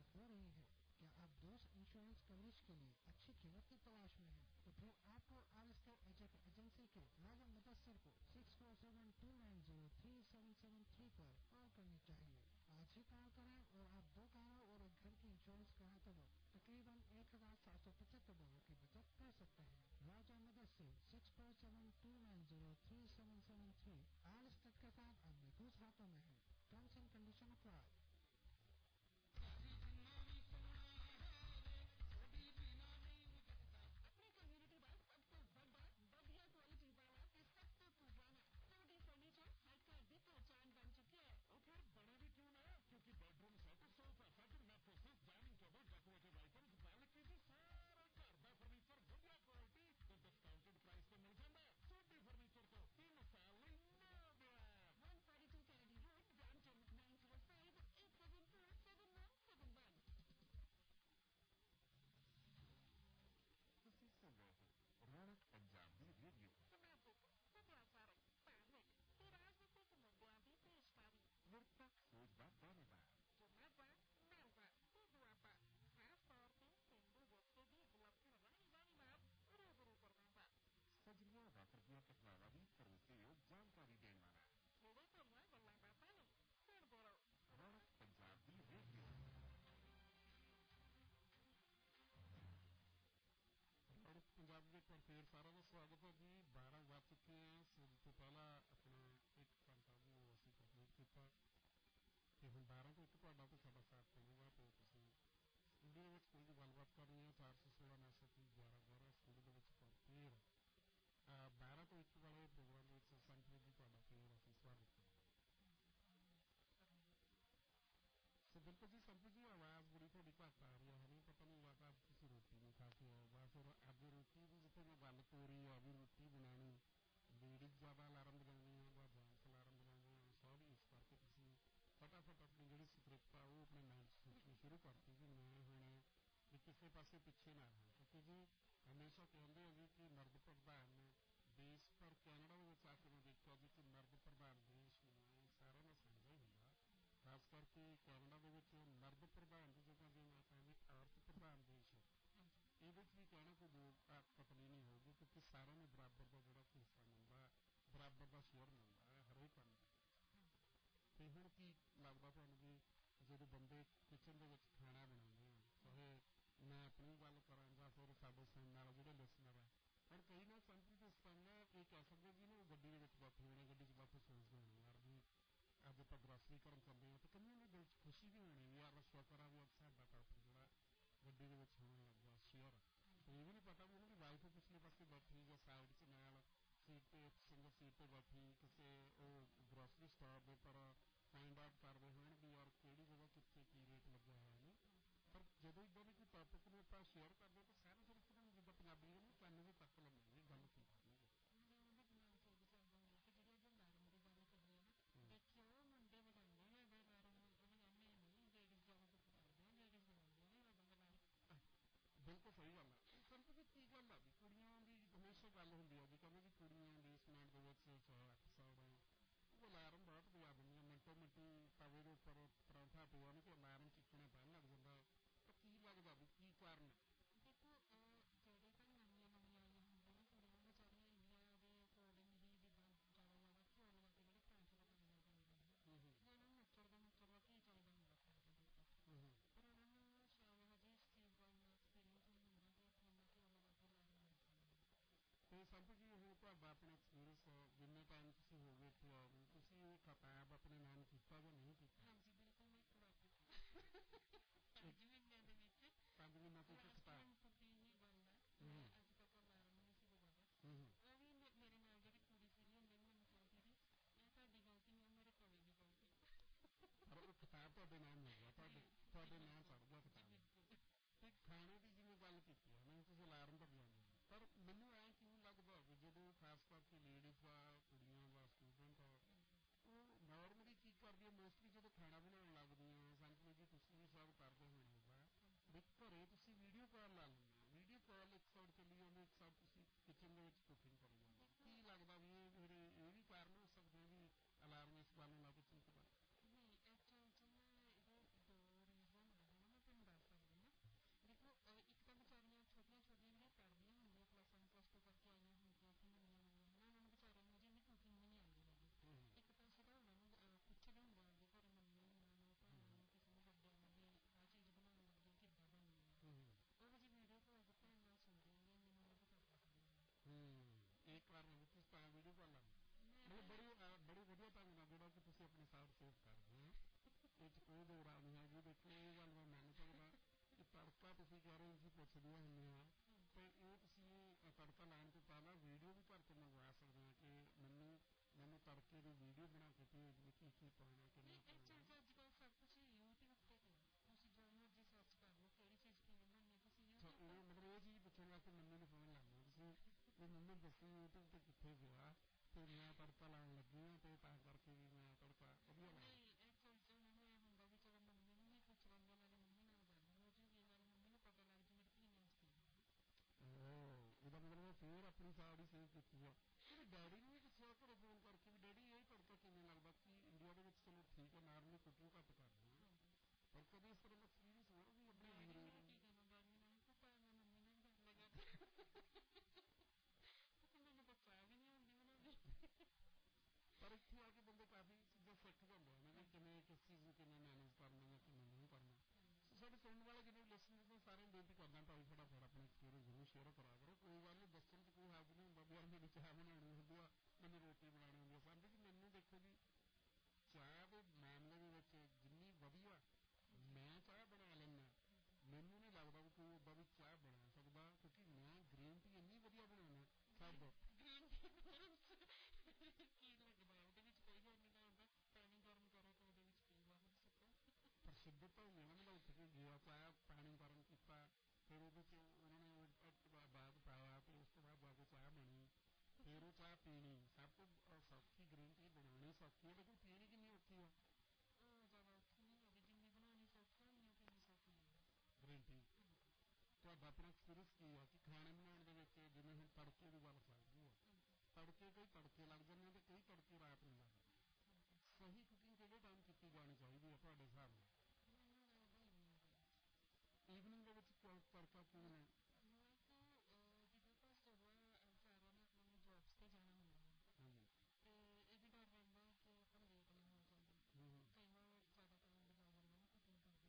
हो रही है। क्या आप दोस्त इंश्योरेंस कवरेज के लिए अच्छी कीमत की तलाश में हैं? तो फिर आपको आरएसके एजेंसी के राजन मुदस्सिर को 6472903773 पर कॉल करनी चाहिए। आज ही कॉल करें और आप 2 कारों और एक घर की इंश्योरेंस कराते वक्त तकरीबन $1775 की बचत कर सकते हैं। राजा मुदस्सिर 6472903773 आरएसके के साथ अब महफूज हाथों में है। Terms and condition apply. अपनी कम्युनिटी का सबसे बड़ा बढ़िया क्वालिटी वाला सबसे पुराना 2D फर्नीचर साइट का भी पहचान बन चुकी है। और फिर बड़ा भी क्यों ना, क्योंकि bedroom set, sofa set, mattresses, dining table, decorative items, balcony, सारा घर का फर्नीचर बढ़िया क्वालिटी तो डिस्काउंटेड प्राइस पे मिल जाता है। 2D फर्नीचर तो 3 साल में 142 Kennedy Road, Brampton 905-874-7171। ਤੁਸੀਂ ਸੁਣ ਰਹੇ ਹੋ ਰੌਣਕ ਪੰਜਾਬੀ ਰੇਡੀਓ। ਸਮਾਜਿਕ, ਸੱਭਿਆਚਾਰਕ, ਧਾਰਮਿਕ ਤੇ ਰਾਜਨੀਤਿਕ ਮੁੱਦਿਆਂ ਦੀ ਪੇਸ਼ਕਾਰੀ। ਨਿਰਪੱਖ ਸੋਚ ਦਾ ਦਾਅਵੇਦਾਰ। ਜੋ ਮਾਝਾ, ਮਾਲਵਾ ਤੇ ਦੁਆਬਾ ਖਾਸ ਤੌਰ ਤੇ ਪੇਂਡੂ ਵਿਅਕਤੀ ਦੀ ਵਿਲੱਖਣ ਰਹਿਣੀ ਨਾਲ ਰੂਬਰੂ ਕਰਵਾਉਂਦਾ। ਸਜਰੀਆਂ ਵਾਪਰਦੀਆਂ ਘਟਨਾਵਾਂ ਦੀ ਭਰੋਸੇਯੋਗ ਜਾਣਕਾਰੀ ਦੇਣ ਵਾਲਾ। ਜਿਹੜੇ ਭਰੀਆਂ ਗੱਲਾਂ ਬਾਤਾਂ ਨੇ ਸੁਣਦੇ ਰਹੋ ਰੌਣਕ ਪੰਜਾਬੀ ਰੇਡੀਓ। ਰੌਣਕ ਪੰਜਾਬੀ ਵਿੱਚ ਫੇਰ ਸਾਰਿਆਂ ਦਾ ਸਵਾਗਤ ਹੈ ਜੀ। 12 ਵੱਜ ਚੁੱਕੇ ਆ। ਸਭ ਤੋਂ ਪਹਿਲਾਂ ਆਪਣਾ 1 ਘੰਟਾ ਵੀ ਅਸੀਂ ਕੰਪਲੀਟ ਕੀਤਾ ਤੇ ਹੁਣ 12 ਤੋਂ 1 ਤੁਹਾਡਾ ਤੇ ਸਾਡਾ ਸਾਥ ਦੇਵੇਗਾ ਤੇ ਤੁਸੀਂ ਸਟੂਡੀਓ ਵਿੱਚ ਕੋਈ ਵੀ ਗੱਲਬਾਤ ਕਰਨੀ ਹੈ 416-930-1111 ਸਟੂਡੀਓ ਦੇ ਵਿੱਚ ਫੇਰ 12 ਤੋਂ 1 ਵਾਲੇ ਪ੍ਰੋਗਰਾਮ ਵਿੱਚ ਸੰਖੇਪ ਵੀ ਤੁਹਾਡਾ ਫੇਰ ਅਸੀਂ ਸਵਾਗਤ ਕਰਾਂਗੇ। ਸੋ ਬਿਲਕੁਲ ਜੀ ਸੰਪਤ ਜੀ, ਆਵਾਜ਼ ਬੜੀ ਤੁਹਾਡੀ ਘੱਟ ਆ ਰਹੀ ਹੈ। ਨਹੀਂ ਪਤਾ ਨਹੀਂ ਲੱਗਦਾ ਤੁਸੀਂ ਰੋਟੀ ਨਹੀਂ ਖਾ ਕੇ ਆਓ ਜਾਂ ਫਿਰ ਅੱਜ ਰੋਟੀ ਦੀ ਜਿੱਥੇ ਮੈਂ ਗੱਲ ਤੋਰੀ ਆ ਵੀ ਰੋਟੀ ਬਣਾਉਣੀ ਲੇਡੀਜ਼ ਜ਼ਿਆਦਾ ਅਲਾਰਮ ਵਜਾਉਂਦੀਆਂ ਜਾਂ ਜੈਂਟਸ ਅਲਾਰਮ ਵਜਾਉਂਦੀਆਂ ਸਭ ਇਸ ਕਰਕੇ ਤੁਸੀਂ ਫਟਾਫਟ ਆਪਣੀ ਜਿਹੜੀ ਸਕ੍ਰਿਪਟ ਆ ਉਹ ਆਪਣੇ ਮਾਈਂਡ 'ਚ ਸੋਚਣੀ ਸ਼ੁਰੂ ਕਰਤੀ ਕਿ ਮੈਂ ਹੁਣ ਵੀ ਕਿਸੇ ਪਾਸੇ ਪਿੱਛੇ ਨਾ ਹਾਂ। ਕਿਉਂਕਿ ਜੀ ਹਮੇਸ਼ਾ ਕਹਿੰਦੇ ਆ ਜੀ ਕਿ ਮਰਦ ਪ੍ਰਧਾਨ ਦੇਸ਼, ਪਰ ਕੈਨੇਡਾ ਦੇ ਵਿੱਚ ਆ ਕੇ ਮੈਂ ਦੇਖਿਆ ਜੀ ਕਿ ਮਰਦ ਪ੍ਰਧਾਨ ਦੇਸ਼ ਨੂੰ ਸਾਰਿਆਂ ਨੂੰ ਸਮਝਿਆ ਹੀ ਹੁੰਦਾ। ਖਾਸ ਕਰਕੇ ਕੈਨੇਡਾ ਦੇ ਵਿੱਚ ਮਰਦ ਪ੍ਰਧਾਨ ਦੀ ਜਗ੍ਹਾ ਜੇ ਮੈਂ ਕਹਿੰਦੀ ਔਰਤ ਪ੍ਰਧਾਨ ਦੇਸ਼ ਹੈ, ਇਹਦੇ ਵਿੱਚ ਵੀ ਕਹਿਣਾ ਕੋਈ ਦੋ ਕਤਲੀ ਨਹੀਂ ਹੋਊਗੀ ਕਿਉਂਕਿ ਸਾਰਿਆਂ ਨੂੰ ਬਰਾਬਰ ਦਾ ਜਿਹੜਾ ਹਿੱਸਾ ਮਿਲਦਾ, ਬਰਾਬਰ ਦਾ ਸ਼ੇਅਰ ਮਿਲਦਾ ਹੈ ਹਰੇਕ ਨੂੰ। ਤੇ ਹੁਣ ਕੀ ਲੱਗਦਾ ਤੁਹਾਨੂੰ ਵੀ ਜਦੋਂ ਬੰਦੇ ਕਿਚਨ ਦੇ ਵਿੱਚ ਖਾਣਾ ਬਣਾਉਂਦੇ ਆ, ਚਾਹੇ ਮੈਂ ਆਪਣੀ ਗੱਲ ਕਰਾਂ ਜਾਂ ਫਿਰ ਸਾਡੇ ਸੁਣਨ ਵਾਲੇ ਜਿਹੜੇ ਲਿਸਨਰ ਆ, ਹੁਣ ਕਈ ਨਾ ਸੰਪਰਕ ਇਸ ਤਰ੍ਹਾਂ ਇਹ ਕਹਿ ਸਕਦੇ ਜੀ ਨਾ ਗੱਡੀ ਦੇ ਵਿੱਚ ਬੈਠੇ ਹੋਣੇ, ਗੱਡੀ 'ਚ ਬੈਠੇ ਸੋਚਦੇ ਹੋਣੇ ਯਾਰ ਵੀ ਅੱਜ ਆਪਾਂ ਗ੍ਰੋਸਰੀ ਕਰਨ ਚੱਲਦੇ ਹਾਂ ਤੇ ਕਈਆਂ ਦੇ ਦਿਲ 'ਚ ਖੁਸ਼ੀ ਵੀ ਹੋਣੀ ਯਾਰ ਸ਼ੁਕਰ ਆ ਵੀ ਅੱਜ ਸਾਡਾ ਟਾਪਰ ਜਿਹੜਾ ਗੱਡੀ ਦੇ ਵਿੱਚ ਹੋਣ ਲੱਗਾ ਸ਼ੇਅਰ। ਤੇ ਇਹ ਵੀ ਨਹੀਂ ਪਤਾ ਵੀ ਉਹਨਾਂ ਦੀ ਵਾਈਫ ਪਿਛਲੇ ਪਾਸੇ ਬੈਠੀ ਜਾਂ ਸਾਈਡ 'ਚ ਨਾਲ ਸੀਟ 'ਤੇ ਸਿੰਗਲ ਸੀਟ 'ਤੇ ਬੈਠੀ ਕਿਸੇ ਉਹ ਗ੍ਰੋਸਰੀ ਸਟੋਰ ਦੇ ਉੱਪਰ ਫਾਈਂਡ ਆਊਟ ਕਰਦੇ ਹੋਣ ਵੀ ਯਾਰ ਕਿਹੜੀ ਜਗ੍ਹਾ ਕਿੱਥੇ ਕੀ ਰੇਟ ਲੱਗਿਆ ਹੋਇਆ ਨੇ। ਪਰ ਜਦੋਂ ਇੱਦਾਂ ਦੇ ਕੋਈ ਟੌਪਿਕ ਨੂੰ ਆਪਾਂ ਸ਼ੇਅਰ ਕਰਦੇ ਤਾਂ ਸਾਰੇ ਸਿਰਫ ਤੁਹਾਨੂੰ ਜਿੱਦਾਂ ਪੰਜਾਬੀ ਨੂੰ ਕੰਨ ਵੀ ਤੱਕ ਲੈਂਦੇ ਨੇ ਗੱਲ ਕੀ ਕਰਨਗੇ। ਦੇਖਿਓ ਮੁੰਡੇ ਵਜਾਉਂਦੇ ਨੇ ਬਿਲਕੁਲ ਸਹੀ ਗੱਲ ਆ। ਸੰਪਤ ਜੀ ਕੀ ਗੱਲ ਆ ਵੀ ਕੁੜੀਆਂ ਦੀ ਹਮੇਸ਼ਾ ਗੱਲ ਹੁੰਦੀ ਆ ਜੀ ਕਹਿੰਦੇ ਵੀ ਕੁੜੀਆਂ ਦੀ ਸਮਾਨ ਦੇ ਵਿੱਚ ਐਪੀਸੋਡ ਉਹ ਅਲਾਰਮ ਬਹੁਤ ਵਜਾ ਦਿੰਦੀਆਂ ਮਿੰਟੋ ਮਿੰਟੀ ਤਵੇ ਦੇ ਉੱਪਰ ਪਰੌਂਠਾ ਪਿਆ ਨਹੀਂ ਕਿ ਅਲਾਰਮ ਚਿੱਕਣੇ ਪੈਣ ਲੱਗ ਜਾਂਦਾ। ਤਾਂ ਕੀ ਲੱਗਦਾ ਵੀ ਕੀ ਕਾਰਨ? ਦੇਖੋ ਜਿਹੜੇ ਤਾਂ ਨਵੀਆਂ ਆਈਆਂ ਹੁੰਦੀਆਂ ਨੇ ਕੁੜੀਆਂ ਵਿਚਾਰੀਆਂ ਇੰਡੀਆ ਦੇ ਅਕੋਰਡਿੰਗ ਹੀ ਜਿੱਦਾਂ ਜ਼ਿਆਦਾ ਘਿਓ ਲਗਾ ਕੇ ਜਿਹੜੇ ਪਰਾਂਠੇ ਪਕਾਏ ਜਾਂਦੇ ਨੇ ਜਾਂ ਉਹਨਾਂ ਨੂੰ ਨੱਚੜ ਦਾ ਕੀ ਚਾਹੀਦਾ ਹੁੰਦਾ ਪਰਾਂਠੇ ਦੇ ਉੱਪਰ, ਪਰ ਉਹਨਾਂ ਨੂੰ ਸ਼ਾਇਦ ਹਜੇ ਇਸ ਚੀਜ਼ ਦਾ ਇੰਨਾ ਐਕਸਪੀਰੀਅੰਸ ਨਹੀਂ ਹੁੰਦਾ ਕਿ ਆਪਣਾ ਘਿਓ ਲਗਾ ਕੇ ਲਾ ਰਹੇ। ਤੇ ਸੰਪਤ ਜੀ ਉਹ ਤੁਹਾਡਾ ਆਪਣਾ ਐਕਸਪੀਰੀਅੰਸ ਜਿੰਨੇ ਟਾਈਮ ਤੁਸੀਂ ਹੋ ਗਏ ਇੱਥੇ ਆਓ ਤੁਸੀਂ ਇਹ ਖਤਾਬ ਆਪਣੇ ਨਾਮ ਕੀਤਾ ਜਾਂ ਨਹੀਂ ਕੀਤਾ? ਹਾਂਜੀ ਬਿਲਕੁਲ ਮੈਂ ਪੂਰਾ ਕੀਤਾ 5 ਮਹੀਨਿਆਂ ਦੇ ਵਿੱਚ। 5 ਮਹੀਨਿਆਂ ਤੋਂ ਖਤਾਬ ਦੀ ਹੀ ਗੱਲ ਹੈ। ਅੱਜ ਤੱਕ ਅਲਾਰਮ ਨਹੀਂ ਸੀ ਵਜਾਇਆ। ਉਹ ਵੀ ਮੇਰੇ ਨਾਲ ਜਿਹੜੀ ਕੁੜੀ ਸੀਗੀ ਉਹਨੇ ਮੈਨੂੰ ਕਹਿੰਦੀ ਸੀ ਇਹ ਤੁਹਾਡੀ ਗਲਤੀ ਨਹੀਂ ਮੇਰੇ ਕੋਲੇ ਦੀ ਗਲਤੀ। ਪਰ ਉਹ ਖਤਾਬ ਤੁਹਾਡੇ ਨਾਮ ਹੋ ਗਿਆ, ਤੁਹਾਡੇ ਨਾਮ ਚੜ ਗਿਆ ਖਤਾਬ। ਤੇ ਖਾਣੇ ਦੀ ਜਿਵੇਂ ਗੱਲ ਕੀਤੀ ਹੈ ਨਹੀਂ ਤੁਸੀਂ ਅਲਾਰਮ ਤਾਂ ਵਜਾਉਂਦੇ ਹੋ, ਪਰ ਮੈਨੂੰ ਐਂ ਕਿਉਂ ਲੱਗਦਾ ਵੀ ਜਦੋਂ ਖਾਸ ਕਰਕੇ ਲੇਡੀਜ਼ ਆ ਕੁੜੀਆਂ ਦਾ ਸਟੂਡੈਂਟ ਆ ਉਹ ਨੋਰਮਲੀ ਕੀ ਕਰਦੀ ਹੈ ਮੋਸਟਲੀ ਜਦੋਂ ਖਾਣਾ ਬਣਾਉਣ ਲੱਗਦੀਆਂ ਸੰਪਤ ਜੀ ਤੁਸੀਂ ਵੀ ਸਭ ਕਰਦੇ ਹੋਣੇਗਾ ਵੀ ਘਰੇ ਤੁਸੀਂ ਵੀਡੀਓ ਕਾਲ ਲਾ ਲੈਂਦੇ ਹੋ। ਵੀਡੀਓ ਕਾਲ ਇੱਕ ਸਾਈਡ ਚੱਲੀ ਜਾਂਦੀ ਇੱਕ ਸਾਈਡ ਤੁਸੀਂ ਕਿਚਨ ਦੇ ਵਿੱਚ ਕੁਕਿੰਗ ਕਰੀ ਜਾਂਦੇ। ਕੀ ਲੱਗਦਾ ਵੀ ਇਹ ਵੀ ਕਾਰਨ ਹੋ ਸਕਦੇ ਵੀ ਅਲਾਰਮ ਇਸ ਗੱਲ ਨੂੰ ਲਾ ਕੇ ਚੀਕਦਾ? ਨਹੀਂ ਐਕਚੁਅਲ 'ਚ ਨਾ ਇਹਦੇ 2 ਰੀਜ਼ਨ ਹੈ। ਮੈਂ ਤੁਹਾਨੂੰ ਬੜੇ ਵਧੀਆ ਢੰਗ ਨਾਲ ਜਿਹੜਾ ਕਿ ਤੁਸੀਂ ਆਪਣੇ ਸਾਥ ਸੇਵ ਕਰਦੇ ਹੋ, ਇਹ 'ਚ ਕੋਈ ਦੋ ਰਾਹ ਨਹੀਂ ਹੈਗੀ। ਦੇਖੋ ਇਹ ਗੱਲ ਮੈਂ ਮੰਨ ਸਕਦਾ ਕਿ ਤੜਕਾ ਤੁਸੀਂ ਕਹਿ ਰਹੇ ਸੀ ਪੁੱਛਦੀਆਂ ਹੁੰਦੀਆਂ ਹਾਂ, ਅਤੇ ਇਹ ਤੁਸੀਂ ਤੜਕਾ ਲਾਉਣ ਤੋਂ ਪਹਿਲਾਂ ਵੀਡੀਓ ਵੀ ਘਰ ਤੋਂ ਮੰਗਵਾ ਸਕਦੇ ਹਾਂ ਕਿ ਮੈਨੂੰ ਤੜਕੇ ਦੀ ਵੀਡੀਓ ਬਣਾ ਕੇ ਭੇਜ ਦਿਓ ਕੀ ਕੀ ਪਾਉਣਾ ਕਿੰਨਾ ਪਾਉਣਾ। ਅੱਜ ਕੱਲ੍ਹ ਸਭ ਕੁਛ YouTube 'ਤੇ ਹੈ, ਤੁਸੀਂ ਜੋ ਮਰਜ਼ੀ ਸਰਚ ਕਰ ਲਓ ਕਿਹੜੀ ਚੀਜ਼ ਕਿਵੇਂ ਬਣਨੀ ਤੁਸੀਂ ਇਹ ਮਤਲਬ ਇਹ ਚੀਜ਼ ਪੁੱਛਣ ਵਾਸਤੇ ਮੰਮੀ ਨੂੰ ਫੋਨ ਲਾਉਂਦੇ ਤੁਸੀਂ ਵੀ ਮੰਮੀ ਦੱਸੀ YouTube 'ਤੇ ਕਿੱਥੇ ਗਿਆ ਅਤੇ ਮੈਂ ਤੜਕਾ ਲਾਉਣ ਲੱਗੀ ਹਾਂ ਅਤੇ ਤਾਂ ਕਰਕੇ ਵੀ ਮੈਂ ਤੜਕਾ ਵਧੀਆ ਲਾਇਆ। ਇਹ ਚੀਜ਼ ਉਹਨਾਂ ਨੂੰ ਇਹ ਹੁੰਦਾ ਵੀ ਚਲੋ ਮੰਮੀ ਨੂੰ ਵੀ ਪੁੱਛ ਲੈਂਦੇ ਨਾਲੇ ਮੰਮੀ ਨਾਲ ਗੱਲ ਹੋ ਜੂਗੀ ਨਾਲੇ ਮੰਮੀ ਨੂੰ ਪਤਾ ਲੱਗ ਜੂ ਮੇਰੀ ਧੀ ਨੇ ਕੀ ਇਹਦਾ ਮਤਲਬ ਫਿਰ ਆਪਣੀ ਸਾਈਡ ਹੀ ਸੇਵ ਕੀਤੀ ਆ। ਮੇਰੇ ਡੈਡੀ ਨੂੰ ਵੀ ਪੁੱਛਿਆ ਘਰੇ ਫੋਨ ਕਰਕੇ ਵੀ ਡੈਡੀ ਇਹ ਤੜਕਾ ਕਿਵੇਂ ਲੱਗਦਾ ਕਿ ਇੰਡੀਆ ਦੇ ਵਿੱਚ ਚਲੋ ਠੀਕ ਹੈ ਨਾਰਮਲੀ ਕੁਕਿੰਗ ਘੱਟ ਕਰਦੇ ਹਾਂ, ਪਰ ਕਦੇ ਇਸ ਤਰ੍ਹਾਂ ਦਾ ਐਕਸਪੀਰੀਅੰਸ ਹੋਇਆ ਵੀ ਆਪਣੀ ਕੀ ਕਰਨਾ ਡੈਡੀ ਨੇ ਪਤਾ ਮੈਂ ਮੰਮੀ ਨਾਲ ਗੱਲ ਲਗਾ ਮੈਨੂੰ ਤਾਂ ਚਾਹ ਵੀ ਨਹੀਂ ਆਉਂਦੀ ਬਣਾਉਣੀ। ਪਰ ਇੱਥੇ ਆ ਕੇ ਬੰਦੇ ਕਾਫੀ ਚੀਜ਼ਾਂ ਸਿੱਖ ਜਾਂਦੇ ਨੇ ਵੀ ਕਿਵੇਂ ਕਿਸ ਚੀਜ਼ ਨੂੰ ਕਿਵੇਂ ਮੈਨੇਜ ਕਰਨਾ ਜਾਂ ਕਿਵੇਂ ਨਹੀਂ ਕਰਨਾ। ਸਾਡੇ ਸੁਣਨ ਵਾਲੇ ਜਿਹੜੇ ਲਿਸਨਰਸ ਨੇ ਸਾਰਿਆਂ ਨੂੰ ਬੇਨਤੀ ਕਰਦਾ ਭਾਈ ਫਟਾਫਟ ਆਪਣੇ ਐਕਸਪੀਰੀਅੰਸ ਜ਼ਰੂਰ ਸ਼ੇਅਰ ਕਰਿਆ ਕਰੋ। ਕੋਈ ਗੱਲ ਨਹੀਂ ਦੱਸਣ 'ਚ ਕੋਈ ਹੱਥ ਨਹੀਂ ਹੁੰਦਾ ਵੀ ਯਾਰ ਮੈਨੂੰ ਚਾਹ ਬਣਾਉਣੀ ਹੁੰਦੀ ਆ ਮੈਨੂੰ ਰੋਟੀ ਬਣਾਉਣੀ ਹੁੰਦੀ ਆ। ਸਮਝ ਕਿ ਮੈਨੂੰ ਦੇਖੋ ਜੀ ਚਾਹ ਦੇ ਮਾਮਲੇ ਦੇ ਵਿੱਚ ਜਿੰਨੀ ਵਧੀਆ ਮੈਂ ਚਾਹ ਬਣਾ ਲੈਂਦਾ ਮੈਨੂੰ ਨਹੀਂ ਲੱਗਦਾ ਵੀ ਕੋਈ ਉੱਦਾਂ ਵੀ ਚਾਹ ਬਣਾ ਸਕਦਾ, ਕਿਉਂਕਿ ਮੈਂ ਗ੍ਰੀਨ ਟੀ ਇੰਨੀ ਵਧੀਆ ਬਣਾਉਂਦਾ ਛੱਡ ਦਿਓ। ਕੀ ਲੱਗਦਾ ਉਹਦੇ ਵਿੱਚ ਕੋਈ ਗੱਲ ਨਹੀਂ ਹੁੰਦਾ ਪਾਣੀ ਗਰਮ ਕਰੋ ਤਾਂ ਉਹਦੇ ਵਿੱਚ ਪੀ ਬਾਹਰ ਸੁੱਕੋ ਪਰ ਸਿੱਧਤ ਤਾਂ ਹੋਈ ਨਾ ਮੈਂ ਉੱਠ ਕੇ ਗਿਆ ਚਾਹ ਪਾਣੀ ਗਰਮ ਕੀਤਾ ਫਿਰ ਉਹਦੇ 'ਚ ਉਹਨਾਂ ਨੇ ਬਾਅਦ ਪਾਇਆ ਅਤੇ ਉਸ ਤੋਂ ਬਾਅਦ ਜਾ ਕੇ ਚਾਹ ਬਣੀ ਫਿਰ ਉਹ ਚਾਹ ਪੀਣੀ ਸਭ ਤੋਂ ਸੌਖੀ ਗ੍ਰੀਨ ਟੀ ਬਣਾਉਣੀ ਸੌਖੀ ਹੈ ਲੇਕਿਨ ਪੀਣੀ ਕਿੰਨੀ ਔਖੀ ਆ। ਉਹ ਜ਼ਿਆਦਾ ਔਖੀ ਨਹੀਂ ਹੈਗੀ ਜਿੰਨੀ ਬਣਾਉਣੀ ਸੌਖੀ ਉਨੀ ਪੀਣੀ ਸੌਖੀ ਹੈ ਗ੍ਰੀਨ ਟੀ। ਤੁਹਾਡਾ ਆਪਣਾ ਐਕਸਪੀਰੀਅੰਸ ਕੀ ਆ ਕਿ ਖਾਣੇ ਬਣਾਉਣ ਦੇ ਵਿੱਚ ਜਿਵੇਂ ਹੁਣ ਤੜਕੇ ਦੀ ਗੱਲ ਚੱਲਦੀ ਹੈ ਤੜਕੇ ਕਈ ਤੜਕੇ ਲੱਗ ਜਾਂਦੇ ਅਤੇ ਕਈ ਤੜਕੇ ਰਾਤ ਨੂੰ ਲੱਗਦੇ। ਸਹੀ ਕੁਕਿੰਗ ਕਿਹੜੇ ਟਾਈਮ ਕੀਤੀ ਜਾਣੀ ਚਾਹੀਦੀ ਹੈ ਤੁਹਾਡੇ ਹਿਸਾਬ ਨਾਲ? ਈਵਨਿੰਗ ਦੇ ਵਿੱਚ ਤੜਕਾ ਕਿਉਂ ਨਹੀਂ? ਜਿੱਦਾਂ ਤਾਂ ਸੁਬਾਹ ਸਾਰਿਆਂ ਨੇ ਆਪਣੇ ਜੋਬਸ 'ਤੇ ਜਾਣਾ ਹੁੰਦਾ ਅਤੇ ਇਹ ਵੀ ਡਰ ਰਹਿੰਦਾ ਕਿ ਆਪਾਂ ਲੇਟ ਨਾ ਹੋ ਜਾਈਏ। ਕਈ ਵਾਰ ਜ਼ਿਆਦਾ ਟਾਈਮ ਲਗਾ ਜਾਂਦਾ ਨਾ ਕੁਕਿੰਗ ਕਰਦੇ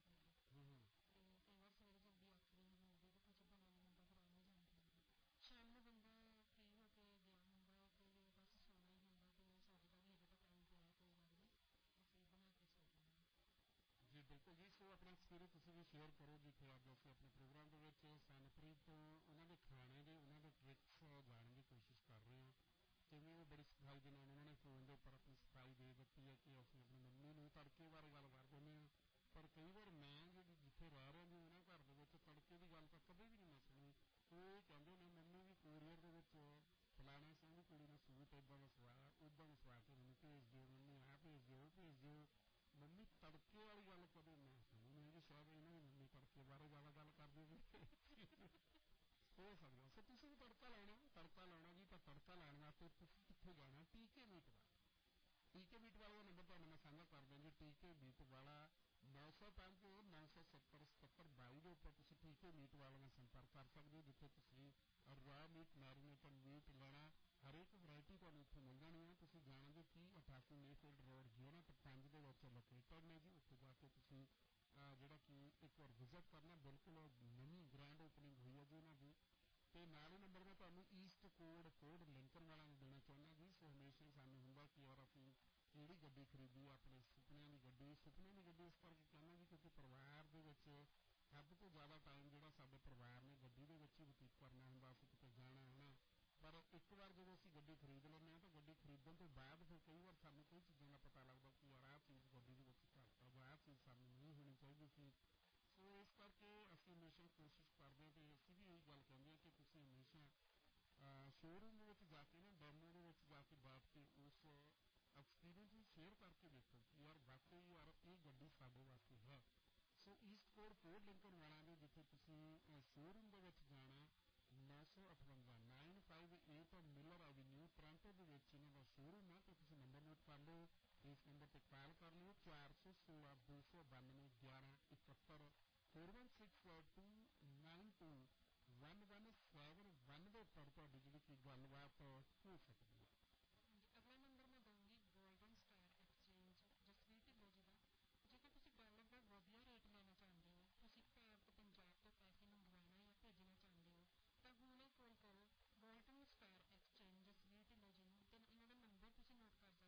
ਅਤੇ ਕਈ ਵਾਰ ਸਵੇਰੇ ਜਲਦੀ ਅੱਖ ਵੀ ਨਹੀਂ ਮਿਲਦੀ ਅਤੇ ਕੁਛ ਬਣਿਆ ਨਹੀਂ ਹੁੰਦਾ ਫਿਰ ਆਉਣੇ ਜਾਣਾ ਪੈਂਦਾ। ਸ਼ਾਮ ਨੂੰ ਬੰਦਾ ਫ੍ਰੀ ਹੋ ਕੇ ਗਿਆ ਹੁੰਦਾ ਅਤੇ ਬਸ ਸੋਣਾ ਹੀ ਹੁੰਦਾ ਅਤੇ ਸੋਚਦਾ ਵੀ ਹਜੇ ਤਾਂ ਟਾਈਮ ਪਿਆ ਕੋਈ ਗੱਲ ਨਹੀਂ ਅਸੀਂ ਬਣਾ ਕੇ ਸੋ ਜਾਵਾਂਗੇ। ਜੀ ਬਿਲਕੁਲ ਜੀ। ਸੋ ਆਪਣਾ ਐਕਸਪੀਰੀਅੰਸ ਤੁਸੀਂ ਵੀ ਸ਼ੇਅਰ ਕਰੋ ਜਿੱਥੇ ਅੱਜ ਅਸੀਂ ਆਪਣੇ ਪ੍ਰੋਗਰਾਮ ਦੇ ਵਿੱਚ ਸਨਪ੍ਰੀਤ ਤੋਂ ਉਹਨਾਂ ਦੇ ਖਾਣੇ ਦੇ ਉਹਨਾਂ ਦੇ ਟ੍ਰਿਕਸ ਜਾਣਨ ਦੀ ਕੋਸ਼ਿਸ਼ ਕਰ ਰਹੇ ਹਾਂ ਕਿਵੇਂ ਉਹ ਬੜੀ ਸਫਾਈ ਦੇ ਨਾਲ ਉਹਨਾਂ ਨੇ ਫੋਨ ਦੇ ਉੱਪਰ ਆਪਣੀ ਸਫਾਈ ਦੇ ਦਿੱਤੀ ਹੈ ਕਿ ਅਸੀਂ ਆਪਣੀ ਮੰਮੀ ਨੂੰ ਤੜਕੇ ਬਾਰੇ ਗੱਲ ਕਰ ਦਿੰਦੇ ਹਾਂ। ਪਰ ਕਈ ਵਾਰ ਮੈਂ ਜਿਹੜੀ ਜਿੱਥੇ ਰਹਿ ਰਿਹਾ ਜੀ ਉਹਨਾਂ ਘਰ ਦੇ ਵਿੱਚ ਤੜਕੇ ਦੀ ਗੱਲ ਤਾਂ ਕਦੇ ਵੀ ਨਹੀਂ ਮੈਂ ਸੁਣੀ। ਉਹ ਇਹ ਕਹਿੰਦੇ ਨੇ ਮੰਮੀ ਵੀ ਕੋਰੀਅਰ ਦੇ ਵਿੱਚ ਫਲਾਣੇ ਸਿੰਘ ਦੀ ਕੁੜੀ ਨੂੰ ਸੂਟ ਇੱਦਾਂ ਦਾ ਸਵਾਇਆ ਉੱਦਾਂ ਦਾ ਸਵਾ ਕੇ ਮੈਨੂੰ ਭੇਜ ਦਿਓ ਮੰਮੀ ਆਹ ਭੇਜ ਦਿਓ ਉਹ ਭੇਜ ਦਿਓ। ਮੰਮੀ ਤੜਕੇ ਵਾਲੀ ਗੱਲ ਕਦੇ ਮੈਂ ਸੁਣੀ ਨਹੀਂ ਕਿ ਸ਼ਾਇਦ ਇਹਨਾਂ ਦੀ ਮੰਮੀ ਤੜਕੇ ਬਾਰੇ ਜ਼ਿਆਦਾ ਗੱਲ ਕਰਦੇ ਸੀ ਹੋ ਸਕਦਾ। ਸੋ ਤੁਸੀਂ ਵੀ ਤੜਕਾ ਲਾਉਣਾ ਜੀ ਤਾਂ ਤੜਕਾ ਲਾਉਣ ਵਾਸਤੇ ਤੁਸੀਂ ਕਿੱਥੇ ਜਾਣਾ ਟੀਕੇ ਮੀਟ ਵਾਲਾ। ਟੀਕੇ ਮੀਟ ਵਾਲੇ ਦਾ ਨੰਬਰ ਤੁਹਾਨੂੰ ਮੈਂ ਸਾਂਝਾ ਕਰ ਦਿਆਂ ਜੀ। ਟੀਕੇ ਮੀਟ ਵਾਲਾ 905 970 77 22 ਦੇ ਉੱਪਰ ਤੁਸੀਂ ਟੀਕੇ ਮੀਟ ਵਾਲੇ ਨਾਲ ਸੰਪਰਕ ਕਰ ਸਕਦੇ ਹੋ ਜਿੱਥੇ ਤੁਸੀਂ ਰਾ ਮੀਟ ਮੈਰੀਨੇਟਡ ਮੀਟ ਲੈਣਾ ਹਰੇਕ ਵਰਾਇਟੀ ਤੁਹਾਨੂੰ ਉੱਥੇ ਮਿਲ ਜਾਣੀ ਹੈ। ਤੁਸੀਂ ਜਾਣੋਗੇ ਕਿ 88 ਮੇਫੀਲਡ ਰੋਡ ਯੂਨਿਟ 5 ਦੇ ਵਿੱਚ ਲੋਕੇਟਡ ਨੇ ਜੀ। ਉੱਥੇ ਜਾ ਕੇ ਤੁਸੀਂ ਜਿਹੜਾ ਕਿ ਇੱਕ ਵਾਰ ਵਿਜ਼ਿਟ ਕਰਨਾ ਬਿਲਕੁਲ ਨਵੀਂ ਗ੍ਰੈਂਡ ਓਪਨਿੰਗ ਹੋਈ ਹੈ ਜੀ ਇਹਨਾਂ ਦੀ। ਅਤੇ ਨਾਲ ਹੀ ਨੰਬਰ ਮੈਂ ਤੁਹਾਨੂੰ ਈਸਟ ਕੋਡ ਲਿੰਕਨ ਵਾਲਾ ਨੂੰ ਦੇਣਾ ਚਾਹੁੰਦਾ ਜੀ। ਸੋ ਹਮੇਸ਼ਾ ਹੀ ਸਾਨੂੰ ਹੁੰਦਾ ਕਿ ਯਾਰ ਅਸੀਂ ਕਿਹੜੀ ਗੱਡੀ ਖਰੀਦੀ ਆਪਣੇ ਸੁਪਨਿਆਂ ਦੀ ਗੱਡੀ ਇਸ ਕਰਕੇ ਕਹਿੰਦਾ ਜੀ ਕਿਉਂਕਿ ਪਰਿਵਾਰ ਦੇ ਵਿੱਚ ਸਭ ਤੋਂ ਜ਼ਿਆਦਾ ਟਾਈਮ ਜਿਹੜਾ ਸਾਡੇ ਪਰਿਵਾਰ ਨੇ ਗੱਡੀ ਦੇ ਵਿੱਚ ਹੀ ਬਤੀਤ ਕਰਨਾ ਹੁੰਦਾ। ਅਸੀਂ ਕਿਤੇ ਜਾਣਾ ਆਉਣਾ ਪਰ ਇੱਕ ਵਾਰ ਜਦੋਂ ਅਸੀਂ ਗੱਡੀ ਖਰੀਦ ਲੈਂਦੇ ਹਾਂ ਤਾਂ ਗੱਡੀ ਖਰੀਦਣ ਤੋਂ ਬਾਅਦ ਫਿਰ ਕਈ ਵਾਰ ਸਾਨੂੰ ਕਈ ਚੀਜ਼ਾਂ ਦਾ ਪਤਾ ਲੱਗਦਾ ਕਿ ਯਾਰ ਆਹ ਚੀਜ਼ ਗੱਡੀ ਦੇ ਵਿੱਚ ਘੱਟ ਆ ਜਾਂ ਆਹ ਚੀਜ਼ ਸਾਨੂੰ ਨਹੀਂ ਹੋਣੀ ਚਾਹੀਦੀ ਸੀ। ਸੋ ਇਸ ਕਰਕੇ ਅਸੀਂ ਹਮੇਸ਼ਾ ਕੋਸ਼ਿਸ਼ ਕਰਦੇ ਹਾਂ ਅਤੇ ਅਸੀਂ ਵੀ ਇਹੀ ਗੱਲ ਕਹਿੰਦੇ ਹਾਂ ਕਿ ਤੁਸੀਂ ਹਮੇਸ਼ਾ ਸ਼ੋਅਰੂਮ ਦੇ ਵਿੱਚ ਜਾ ਕੇ ਨਾ ਡੈਮੋ ਦੇ ਵਿੱਚ ਜਾ ਕੇ ਬੈਠ ਕੇ ਉਸ ਐਕਸਪੀਰੀਅੰਸ ਨੂੰ ਸ਼ੇਅਰ ਕਰਕੇ ਦੇਖੋ ਕਿ ਯਾਰ ਵਾਕਈ ਯਾਰ ਇਹ ਗੱਡੀ ਸਾਡੇ ਵਾਸਤੇ ਹੈ। ਸੋ ਈਸਟ ਕੋਡ ਲਿੰਕਨ ਵਾਲਾ ਦੇ ਜਿੱਥੇ ਤੁਸੀਂ ਸ਼ੋਅਰੂਮ ਦੇ ਵਿੱਚ ਜਾਣਾ 958 958 ਮਿਲਰ ਐਵੀਨਿਊ ਟੋਰਾਂਟੋ ਦੇ ਵਿੱਚ ਇਹਨਾਂ ਦਾ ਸ਼ੋਅਰੂਮ ਹੈ। ਅਤੇ ਤੁਸੀਂ ਨੰਬਰ ਨੋਟ ਕਰ ਲਓ ਇਸ ਨੰਬਰ 'ਤੇ ਕਾਲ ਕਰ ਲਿਓ 416 292 1171 4162 92 1171 ਦੇ ਉੱਪਰ ਤੁਹਾਡੀ ਜਿਹੜੀ ਕਿ ਗੱਲਬਾਤ ਹੋ ਸਕਦੀ ਹੈ। ਅਗਲਾ ਨੰਬਰ ਮੈਂ ਦਊਂਗੀ golden star exchange Jasveer Dhillon ji ਦਾ। ਜੇਕਰ ਤੁਸੀਂ ਡਾਲਰ ਦਾ ਵਧੀਆ ਰੇਟ ਲੈਣਾ ਚਾਹੁੰਦੇ ਹੋ ਤੁਸੀਂ ਭਾਰਤ ਪੰਜਾਬ ਤੋਂ ਪੈਸੇ ਮੰਗਵਾਉਣਾ ਜਾਂ ਭੇਜਣਾ ਚਾਹੁੰਦੇ ਹੋ ਤਾਂ ਹੁਣੇ ਕਾਲ ਕਰੋ golden star exchange Jasveer Dhillon ji ਨੂੰ ਅਤੇ ਇਹਨਾਂ ਦਾ ਨੰਬਰ ਤੁਸੀਂ ਨੋਟ ਕਰ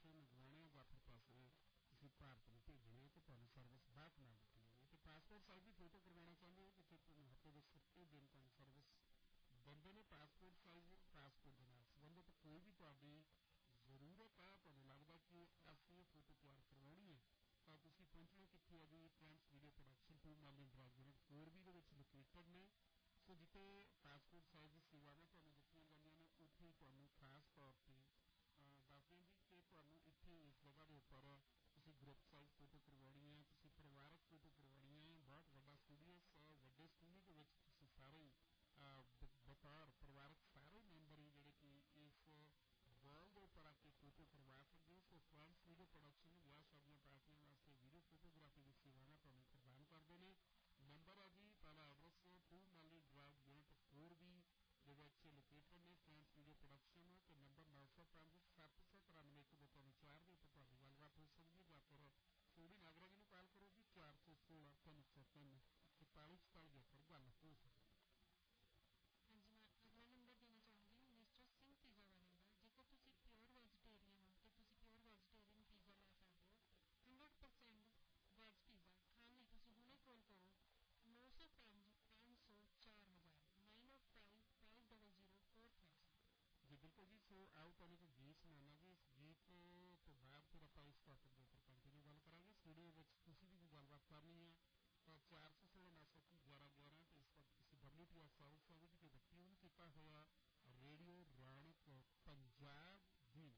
ਪੈਸੇ ਮੰਗਵਾਉਣੇ ਜਾਂ ਫਿਰ ਪੈਸੇ ਤੁਸੀਂ ਭਾਰਤ ਨੂੰ ਭੇਜਣੇ ਤਾਂ ਤੁਹਾਨੂੰ ਸਰਵਿਸ ਬਾਅਦ ਨਾਲ ਦਿੱਤੀ ਜਾਵੇ। ਅਤੇ ਪਾਸਪੋਰਟ ਸਾਈਜ਼ ਦੀ ਫੋਟੋ ਕਰਵਾਉਣਾ ਚਾਹੁੰਦੇ ਹੋ ਜਿੱਥੇ ਤੁਹਾਨੂੰ ਹਫ਼ਤੇ ਦੇ 7 ਦਿਨ ਤੁਹਾਨੂੰ ਸਰਵਿਸ ਦਿੰਦੇ ਨੇ। ਪਾਸਪੋਰਟ ਸਾਈਜ਼ ਪਾਸਪੋਰਟ ਦੇ ਨਾਲ ਸੰਬੰਧਿਤ ਕੋਈ ਵੀ ਤੁਹਾਡੀ ਜ਼ਰੂਰਤ ਹੈ, ਤੁਹਾਨੂੰ ਲੱਗਦਾ ਕਿ ਅਸੀਂ ਇਹ ਫੋਟੋ ਤਿਆਰ ਕਰਵਾਉਣੀ ਹੈ, ਤਾਂ ਤੁਸੀਂ ਪਹੁੰਚਣਾ ਕਿੱਥੇ ਹੈ ਜੀ? ਫਰੈਂਡਸ ਵੀਡੀਓ ਪ੍ਰੋਡਕਸ਼ਨ 2 ਮਾਲੀ ਡਰਾਈਵ ਯੂਨਿਟ 4B ਦੇ ਵਿੱਚ ਲੋਕੇਟਡ ਨੇ। ਸੋ ਜਿੱਥੇ ਪਾਸਪੋਰਟ ਸਾਈਜ਼ ਦੀ ਸੇਵਾਵਾਂ ਤੁਹਾਨੂੰ ਦਿੱਤੀਆਂ ਜਾਂਦੀਆਂ ਨੇ ਉੱਥੇ ਤੁਹਾਨੂੰ ਖਾਸ ਤੌਰ 'ਤੇ ਦੱਸਦੇ ਜੀ ਕਿ ਤੁਹਾਨੂੰ ਇੱਥੇ ਇਸ ਜਗ੍ਹਾ ਦੇ ਉੱਪਰ ਤੁਸੀਂ ਗਰੁੱਪ ਸਾਈਜ਼ ਫੋਟੋ ਕਰਵਾਉਣੀ ਹੈ, ਤੁਸੀਂ ਪਰਿਵਾਰਕ ਫੋਟੋ ਕਰਵਾਉਣੀ ਹੈ। ਬਹੁਤ ਵੱਡਾ ਸਟੂਡੀਓਸ ਵੱਡੇ ਸਟੂਡੀਓ ਦੇ ਵਿੱਚ ਤੁਸੀਂ ਸਾਰੇ ਬਤੌਰ ਪਰਿਵਾਰਕ ਸਾਰੇ ਮੈਂਬਰ ਹੀ ਜਿਹੜੇ ਕਿ ਇਸ ਵਾਲ ਦੇ ਉੱਪਰ ਆ ਕੇ ਫੋਟੋ ਕਰਵਾ ਸਕਦੇ ਹੋ। ਸੋ ਫਰੈਂਡਸ ਵੀਡੀਓ ਪ੍ਰੋਡਕਸ਼ਨ ਵਿਆਹ ਸ਼ਾਦੀਆਂ ਪਾਰਟੀਆਂ ਵਾਸਤੇ ਵੀਡੀਓ ਫੋਟੋਗ੍ਰਾਫੀ ਦੀ ਸੇਵਾਵਾਂ ਤੁਹਾਨੂੰ ਪ੍ਰਦਾਨ ਕਰਦੇ ਨੇ। ਨੰਬਰ ਹੈ ਜੀ, ਪਹਿਲਾ ਐਡਰੈਸ 2 ਮਾਲੀ ਡਰਾਈਵ ਯੂਨਿਟ 4B ਦੇ ਵਿੱਚ ਲੋਕੇਟਡ ਨੇ ਫਰੈਂਡਸ ਵੀਡੀਓ ਪ੍ਰੋਡਕਸ਼ਨ। ਅਤੇ ਨੰਬਰ 905 793 124 ਦੇ ਉੱਪਰ ਤੁਹਾਡੀ ਗੱਲਬਾਤ ਹੋ ਸਕਦੀ ਹੈ, ਜਾਂ ਫਿਰ ਸੋਢੀ ਨਾਗਰਾ ਜੀ ਨੂੰ ਕਾਲ ਕਰੋ ਜੀ 416 303 44 ਦੇ ਉੱਪਰ ਗੱਲ ਹੋ ਸਕਦੀ ਹੈ। ਹਾਂਜੀ, ਮੈਂ ਅਗਲਾ ਨੰਬਰ ਦੇਣਾ ਚਾਹੂੰਗੀ ਮਿਸਟਰ ਸਿੰਘ ਪੀਜ਼ਾ ਵਾਲੇ ਦਾ। ਜੇਕਰ ਤੁਸੀਂ ਪਿਓਰ ਵੈਜੀਟੇਰੀਅਨ ਹੋ ਤਾਂ ਤੁਸੀਂ ਪਿਓਰ ਵੈਜੀਟੇਰੀਅਨ ਪੀਜ਼ਾ ਲੈ ਸਕਦੇ ਹੋ। 100% ਵੈਜ ਪੀਜ਼ਾ ਖਾਣ ਲਈ ਤੁਸੀਂ ਹੁਣੇ ਕਾਲ ਕਰੋ 905 500 4000 905 500 4000। ਜੀ ਬਿਲਕੁਲ ਜੀ। ਸੋ ਆਓ ਤੁਹਾਨੂੰ ਇੱਕ ਗੀਤ ਸੁਣਾਉਣਾ ਜੀ। ਇਸ ਗੀਤ ਤੋਂ ਬਾਅਦ ਫਿਰ ਆਪਾਂ ਇਸ ਟੌਪਿਕ ਦੇ ਉੱਪਰ ਕੰਟੀਨਿਊ ਗੱਲ ਕਰਾਂਗੇ। ਸਟੂਡੀਓ ਵਿੱਚ ਤੁਸੀਂ ਵੀ ਕੋਈ ਗੱਲਬਾਤ ਕਰਨੀ ਹੈ ਤਾਂ 416 930 1111 ਅਤੇ ਇਸ ਵਕਤ ਤੁਸੀਂ WTF ਸਾਊਥ ਸਾਊਥ ਤੇ ਟਿਊਨ ਕੀਤਾ ਹੋਇਆ ਰੇਡੀਓ ਰੌਣਕ ਪੰਜਾਬ ਦੀ।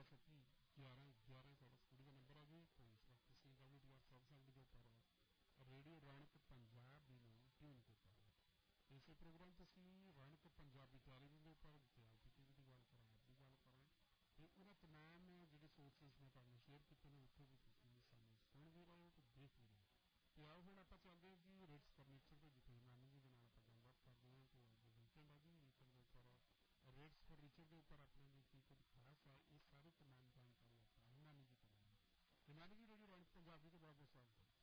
36 11 11 ਸਾਡਾ ਸਟੂਡੀਓ ਦਾ ਨੰਬਰ ਆ ਜੀ। ਤੇ ਇਸ ਵਕਤ ਤੁਸੀਂ WDR ਦੇ ਉੱਪਰ ਰੇਡੀਓ ਰੌਣਕ ਪੰਜਾਬੀ ਨੂੰ ਟਿਊਨ ਕੀਤਾ ਹੈ। ਇਸੇ ਪ੍ਰੋਗਰਾਮ ਤੁਸੀਂ ਰੌਣਕ ਪੰਜਾਬੀ ਟੈਲੀਵਿਜ਼ਨ ਦੇ ਉੱਪਰ ਜੈਲਪੀ ਟੀ ਵੀ ਦੀ ਗੱਲ ਕਰਾਂ, ਅੱਜ ਦੀ ਗੱਲ ਕਰਾਂ, ਅਤੇ ਉਹਨਾਂ ਤਮਾਮ ਜਿਹੜੇ ਸੋਰਸਿਸ ਨੇ ਤੁਹਾਨੂੰ ਸ਼ੇਅਰ ਕੀਤੇ ਨੇ, ਉੱਥੇ ਵੀ ਤੁਸੀਂ ਸਾਨੂੰ ਸੁਣ ਵੀ ਰਹੇ ਹੋ ਅਤੇ ਦੇਖ ਵੀ ਰਹੇ ਹੋ। ਅਤੇ ਆਓ ਹੁਣ ਆਪਾਂ ਚੱਲਦੇ ਹਾਂ ਜੀ ਰਿਟਸ ਫਰਨੀਚਰ ਦੇ ਜਿੱਥੇ ਨਾਨੀ ਜੀ ਦੇ ਨਾਲ ਆਪਾਂ ਗੱਲਬਾਤ ਕਰਦੇ ਹਾਂ ਕਿ ਅੱਜ ਵੀਕਐਂਡ ਆ ਜੀ। ਵੀਕਐਂਡ ਦੇ ਉੱਪਰ ਰਿਟਸ ਫਰਨੀਚਰ ਦੇ ਉੱਪਰ ਆਪਣੇ ਲਈ ਕੀ ਕੁਝ ਖਾਸ ਹੈ, ਇਹ ਸਾਰੀ ਤਮਾਮ ਜਾਣਕਾਰੀ ਆਪਾਂ ਨਾਨੀ ਜੀ ਤੋਂ ਲੈਣੀ। ਅਤੇ ਨਾਨੀ ਜੀ ਰੇਡੀਓ ਰੌਣਕ ਪੰਜਾਬੀ ਤੋਂ ਬਹੁਤ ਬਹੁਤ ਸਵਾਗਤ ਹੈ।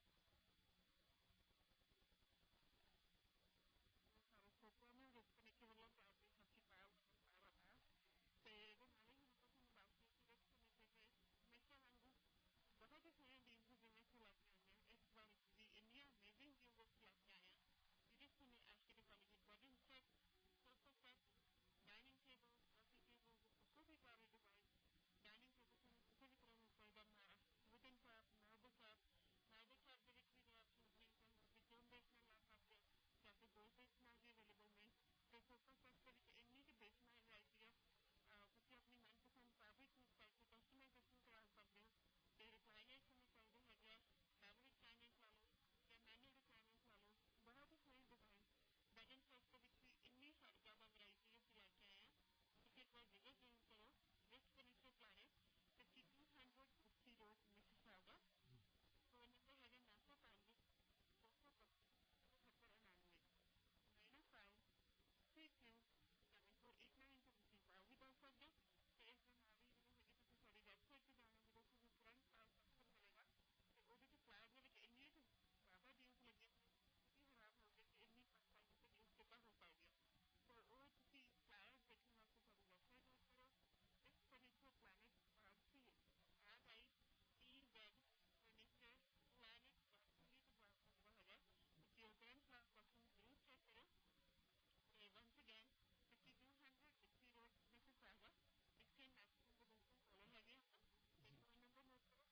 ਛੋਟਿਆਂ ਨੂੰ ਰਿਟਸ ਫਰਨੀਚਰ ਵੱਲੋਂ ਪਿਆਰ ਦੀ ਸਤਿ ਸ਼੍ਰੀ ਅਕਾਲ ਨਮਸਕਾਰ। ਅਤੇ ਇਹਦੇ ਨਾਲ ਹੀ ਹੁਣ ਆਪਾਂ ਤੁਹਾਨੂੰ ਦੱਸਦੇ ਕਿ ਰਿਟਸ ਫਰਨੀਚਰ ਦੇ ਹਮੇਸ਼ਾ ਵਾਂਗੂ ਬਹੁਤ ਹੀ ਸੋਹਣੇ ਡੀਲਸ ਜਿਵੇਂ ਅਸੀਂ ਲੈ ਕੇ ਆਉਂਦੇ ਹਾਂ। ਇਸ ਵਾਰ ਵੀ ਇੰਨੀਆਂ ਅਮੇਜ਼ਿੰਗ ਡੀਲਸ ਲੈ ਕੇ ਆਏ ਹਾਂ ਜਿਹਦੇ 'ਚ ਤੁਹਾਨੂੰ H D quality bedding set, sofa set, dining table, coffee table, ਕਿਸੇ ਵੀ ਤਰ੍ਹਾਂ ਦੇ ਡਿਜ਼ਾਈਨ ਡਾਈਨਿੰਗ ਟੇਬਲ ਤੁਹਾਨੂੰ ਕਿਸੇ ਵੀ ਤਰ੍ਹਾਂ ਦਾ ਚਾਹੀਦਾ, ਵੁਡਨ ਟੈਪ, ਮਾਰਬਲ ਟੈਪ ਦੇ ਵਿੱਚ ਵੀ ਜਿਹੜਾ ਆਪਸ਼ਨ ਨੇ ਤੁਸੀਂ ਦੋਨ ਬੇਸ ਨਾਲ ਲਾ ਸਕਦੇ ਹੋ ਜਾਂ ਫਿਰ ਦੋ ਬੇਸ ਨਾਲ ਵੀ ਅਵੇਲੇਬਲ ਨੇ। ਅਤੇ ਸੋਫਾ ਸੈਟ ਦੇ ਵਿੱਚ ਇੰਨੀ ਕੁ ਬੇਸ ਨਾਲ ਵਰਾਇਟੀ ਆ, ਤੁਸੀਂ ਆਪਣੀ ਮਨਪਸੰਦ ਫੈਬਰਿਕ ਯੂਜ਼ ਕਰਕੇ ਕਸਟਮਾਈਜ਼ੇਸ਼ਨ ਕਰਾ ਸਕਦੇ ਹੋ। ਅਤੇ ਰਿਕਲਾਈਨਰਸ ਤੁਹਾਨੂੰ ਚਾਹੀਦੇ ਹੈਗੇ ਆ, ਡਬਲ ਰਿਕਲਾਈਨਰਸ ਲਾ ਲਓ ਜਾਂ ਮੈਨੂਅਲ ਰਿਕਲਾਈਨਰਸ ਲਾ ਲਓ, ਬਹੁਤ ਹੀ ਸੋਹਣੇ ਡਿਜ਼ਾਈਨ। ਬੈਡ ਐਂਡ ਸੈਟ ਦੇ ਵਿੱਚ ਵੀ ਇੰਨੀ ਸਾਰੀ ਜ਼ਿਆਦਾ ਵਰਾਇਟੀ ਅਸੀਂ ਲੈ ਕੇ ਆਏ ਹਾਂ। ਤੁਸੀਂ ਇੱਕ ਵਾਰ ਵਿਜ਼ਿਟ ਜ਼ਰੂਰ ਕਰੋ ਰਿਟਸ ਫਰਨੀਚਰ ਪਲਾਜ਼ਾ, 5200 ਕੁਰਸੀ ਰੋਡ, ਮਿਸੀਸਾਗਾ। ਫੋਨ ਨੰਬਰ ਹੈਗਾ 905 232 7799 905327489 'ਤੇ ਤੁਸੀਂ ਕਾਲ ਵੀ ਕਰ ਸਕਦੇ ਹੋ। ਅਤੇ ਇਸ ਦੇ ਨਾਲ ਹੀ ਜਦੋਂ ਹੈਗੇ ਤੁਸੀਂ ਸਾਡੀ ਵੈਬਸਾਈਟ 'ਤੇ ਜਾਣਾ, ਜਦੋਂ ਤੁਹਾਨੂੰ ਤੁਰੰਤ ਫਲਾਈਟ ਆਪਸ਼ਨ ਮਿਲੇਗਾ ਅਤੇ ਉਹਦੇ 'ਚ ਫਲਾਈਟ ਦੇ ਵਿੱਚ ਇੰਨੀਆਂ ਕੁ ਜ਼ਿਆਦਾ ਡੀਲਸ ਲੱਗੀਆਂ ਹੋਈਆਂ ਤੁਸੀਂ ਹੈਰਾਨ ਹੋਗੇ ਕਿ ਇੰਨੀ ਘੱਟ ਪ੍ਰਾਈਸ 'ਤੇ ਡੀਲਸ ਕਿੱਦਾਂ ਹੋ ਸਕਦੀਆਂ। ਸੋ ਉਹ ਤੁਸੀਂ ਫਲਾਈਟ ਦੇਖਣ ਵਾਸਤੇ ਸਾਡੀ ਵੈਬਸਾਈਟ ਯੂਜ਼ ਕਰੋ। Ritz furniture planet bed furniture planet ਵਾਸਤੂਲੀ ਤੋਂ ਬਾਅਦ ਲੱਗਦਾ ਹੈਗਾ। ਤੁਸੀਂ ਉਹ ਕਰੰਟ ਫਲਾਈਟ ਆਪਸ਼ਨ ਜ਼ਰੂਰ ਚੈੱਕ ਕਰੋ। ਅਤੇ ਵੰਸ ਅਗੇਨ 5200 ਕੁਰਸੀ ਰੋਡ, ਮਿਸੀਸਾਗਾ, ਇੱਥੇ ਮੈਕਸੀਮਮ ਦੇ ਬਿਲਕੁਲ ਕੋਲ ਹੈਗੇ ਆਪਾਂ। ਅਤੇ ਫੋਨ ਨੰਬਰ ਨੋਟ ਕਰੋ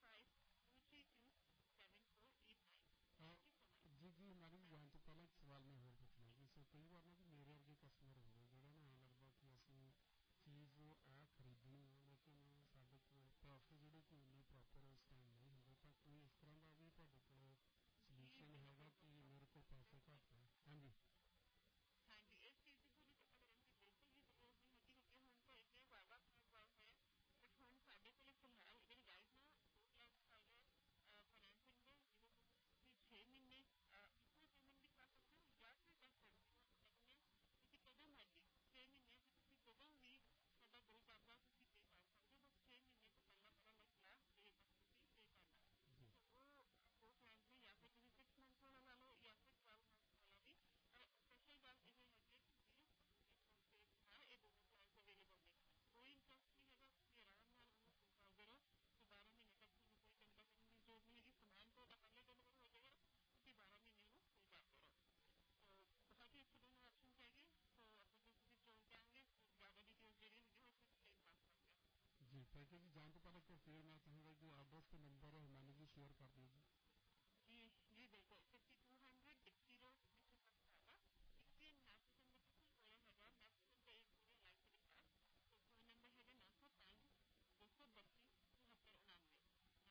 9052327489। Thank you so much. ਜੀ ਜੀ ਮੈਡਮ, ਜਾਣ ਤੋਂ ਪਹਿਲਾਂ ਇੱਕ ਸਵਾਲ ਮੈਂ ਹੋਰ ਪੁੱਛਣਾ ਜੀ। ਸੋ ਕਈ ਵਾਰ ਨਾ ਕਿ ਮੇਰੇ ਵਰਗੇ ਕਸਟਮਰ ਹੁੰਦੇ ਜਿਹੜਾ ਨਾ ਐਂ ਲੱਗਦਾ ਕਿ ਅਸੀਂ ਚੀਜ਼ ਖਰੀਦਣੀ ਹੈ, ਲੇਕਿਨ ਸਾਡੇ ਕੋਲ ਪੈਸੇ ਜਿਹੜੇ ਕਿ ਇੰਨੇ ਪ੍ਰੋਪਰ ਉਸ ਟਾਈਮ ਨਹੀਂ ਹੁੰਦੇ, ਤਾਂ ਕੋਈ ਇਸ ਤਰ੍ਹਾਂ ਦਾ ਵੀ ਤੁਹਾਡੇ ਕੋਲ ਸਲਿਊਸ਼ਨ ਹੈਗਾ ਕਿ ਮੇਰੇ ਕੋਲ ਪੈਸੇ ਘੱਟ ਹੈ? ਹਾਂਜੀ ਹਾਂਜੀ, ਇਸ ਚੀਜ਼ ਦੀ ਤੁਹਾਨੂੰ ਪਤਾ ਕਰਨ ਦੀ ਬਿਲਕੁਲ ਵੀ ਜ਼ਰੂਰਤ ਨਹੀਂ ਹੈਗੀ ਕਿਉਂਕਿ ਹੁਣ ਤਾਂ ਇੰਨੇ ਜ਼ਿਆਦਾ ਫੋਨ ਪਏ ਹੋਏ ਆ। ਬਟ ਹੁਣ ਸਾਡੇ ਕੋਲ ਫਿਲਹਾਲ ਜਿਹੜੇ ਗਾਈਡ ਨਾ 2 ਲੱਖ ਚੱਲਦਾ ਫਾਈਨੈਂਸਿੰਗ ਦੇ, ਜਿਹਦੇ ਵਿੱਚ ਤੁਸੀਂ 6 ਮਹੀਨੇ ਇਕੁਅਲ ਪੇਮੈਂਟ ਵੀ ਕਰ ਸਕਦੇ ਹੋ ਜਾਂ ਫਿਰ 10% ਲੱਗਣੇ ਤੁਸੀਂ ਕਦੋਂ ਮਰਜ਼ੀ 6 ਮਹੀਨੇ 'ਚ ਤੁਸੀਂ ਕਦੋਂ ਵੀ ਤੁਹਾਡਾ ਬਿੱਲ ਕਰਦਾ ਤੁਸੀਂ ਪੇ ਕਰ ਸਕਦੇ ਹੋ। ਬਸ 6 ਮਹੀਨੇ ਤੋਂ ਪਹਿਲਾਂ ਲੱਗਣਾ ਪੇ ਤੁਸੀਂ ਪੇ ਕਰਨਾ। ਸੋ ਉਹ ਦੋ ਪਲਾਨ ਨੇ, ਜਾਂ ਫਿਰ ਤੁਸੀਂ 6 ਮੰਥ ਵਾਲਾ ਲਾ ਲਓ ਜਾਂ ਫਿਰ 12 ਮੰਥ ਵਾਲਾ ਵੀ। ਪਰ ਸਪੈਸ਼ਲ ਗੱਲ ਇਹ ਹੈਗੀ ਕਿ 0% ਨਾਲ ਇਹ ਦੋਨੋਂ ਪਲਾਨ ਅਵੇਲੇਬਲ ਨੇ। ਕੋਈ ਇੰਟਰਸਟ ਨਹੀਂ ਹੈਗਾ, ਤੁਸੀਂ ਆਰਾਮ ਨਾਲ ਉਹਨੂੰ ਪੇ ਕਰਦੇ ਰਹੋ। ਅਤੇ 12 ਮਹੀਨੇ ਤੱਕ ਤੁਹਾਨੂੰ ਕੋਈ ਚਿੰਤਾ ਕਰਨ ਦੀ ਜ਼ਰੂਰਤ ਨਹੀਂ ਹੈਗੀ। ਸਮਾਨ ਤੁਹਾਡਾ ਪਹਿਲੇ ਡਿਲੀਵਰ ਹੋ ਜਾਏਗਾ, ਤੁਸੀਂ 12 ਮਹੀਨੇ ਨੂੰ ਪੇ ਕਰਦੇ ਰਹੋ। ਸੋ ਬਹੁਤ ਹੀ ਅੱਛੇ ਦੋਨੋਂ ਆਪਸ਼ਨ ਹੈਗੇ। ਸੋ ਆਪਾਂ ਜੇ ਤੁਸੀਂ ਚੋਣ ਚਾਹਾਂਗੇ ਜ਼ਿਆਦਾ ਡਿਟੇਲ ਜਿਹੜੀ ਹੈਗੀ ਉਹ ਐਕਸਪਲੇਨ ਕਰ ਸਕਦੇ ਹਾਂ। ਜੀ ਥੈਂਕ ਯੂ ਜੀ। ਜਾਣ ਤੋਂ ਪਹਿਲਾਂ ਇੱਕ ਫਿਰ ਮੈਂ ਚਾਹਾਂਗਾ ਕਿ ਐਡਰੈਸ ਅਤੇ ਨੰਬਰ ਮੈਨੂੰ ਜੀ ਸ਼ੇਅਰ ਕਰ ਦਿਓ ਜੀ। ਜੀ ਬਿਲਕੁਲ 5200 ਡਿਕਸੀ ਰੋਡ, ਮਿਸੀਸਾਗਾ, ਇੱਥੇ ਮੈਕਸੀਮਮ ਦੇ ਬਿਲਕੁਲ ਕੋਲ ਹੈਗਾ। ਮੈਕਸੀਮਮ ਦੇ ਪੂਰੇ ਲਾਈਫ ਦੇ ਵਿਚਾਰ। ਅਤੇ ਫੋਨ ਨੰਬਰ ਹੈਗਾ 905 232 7499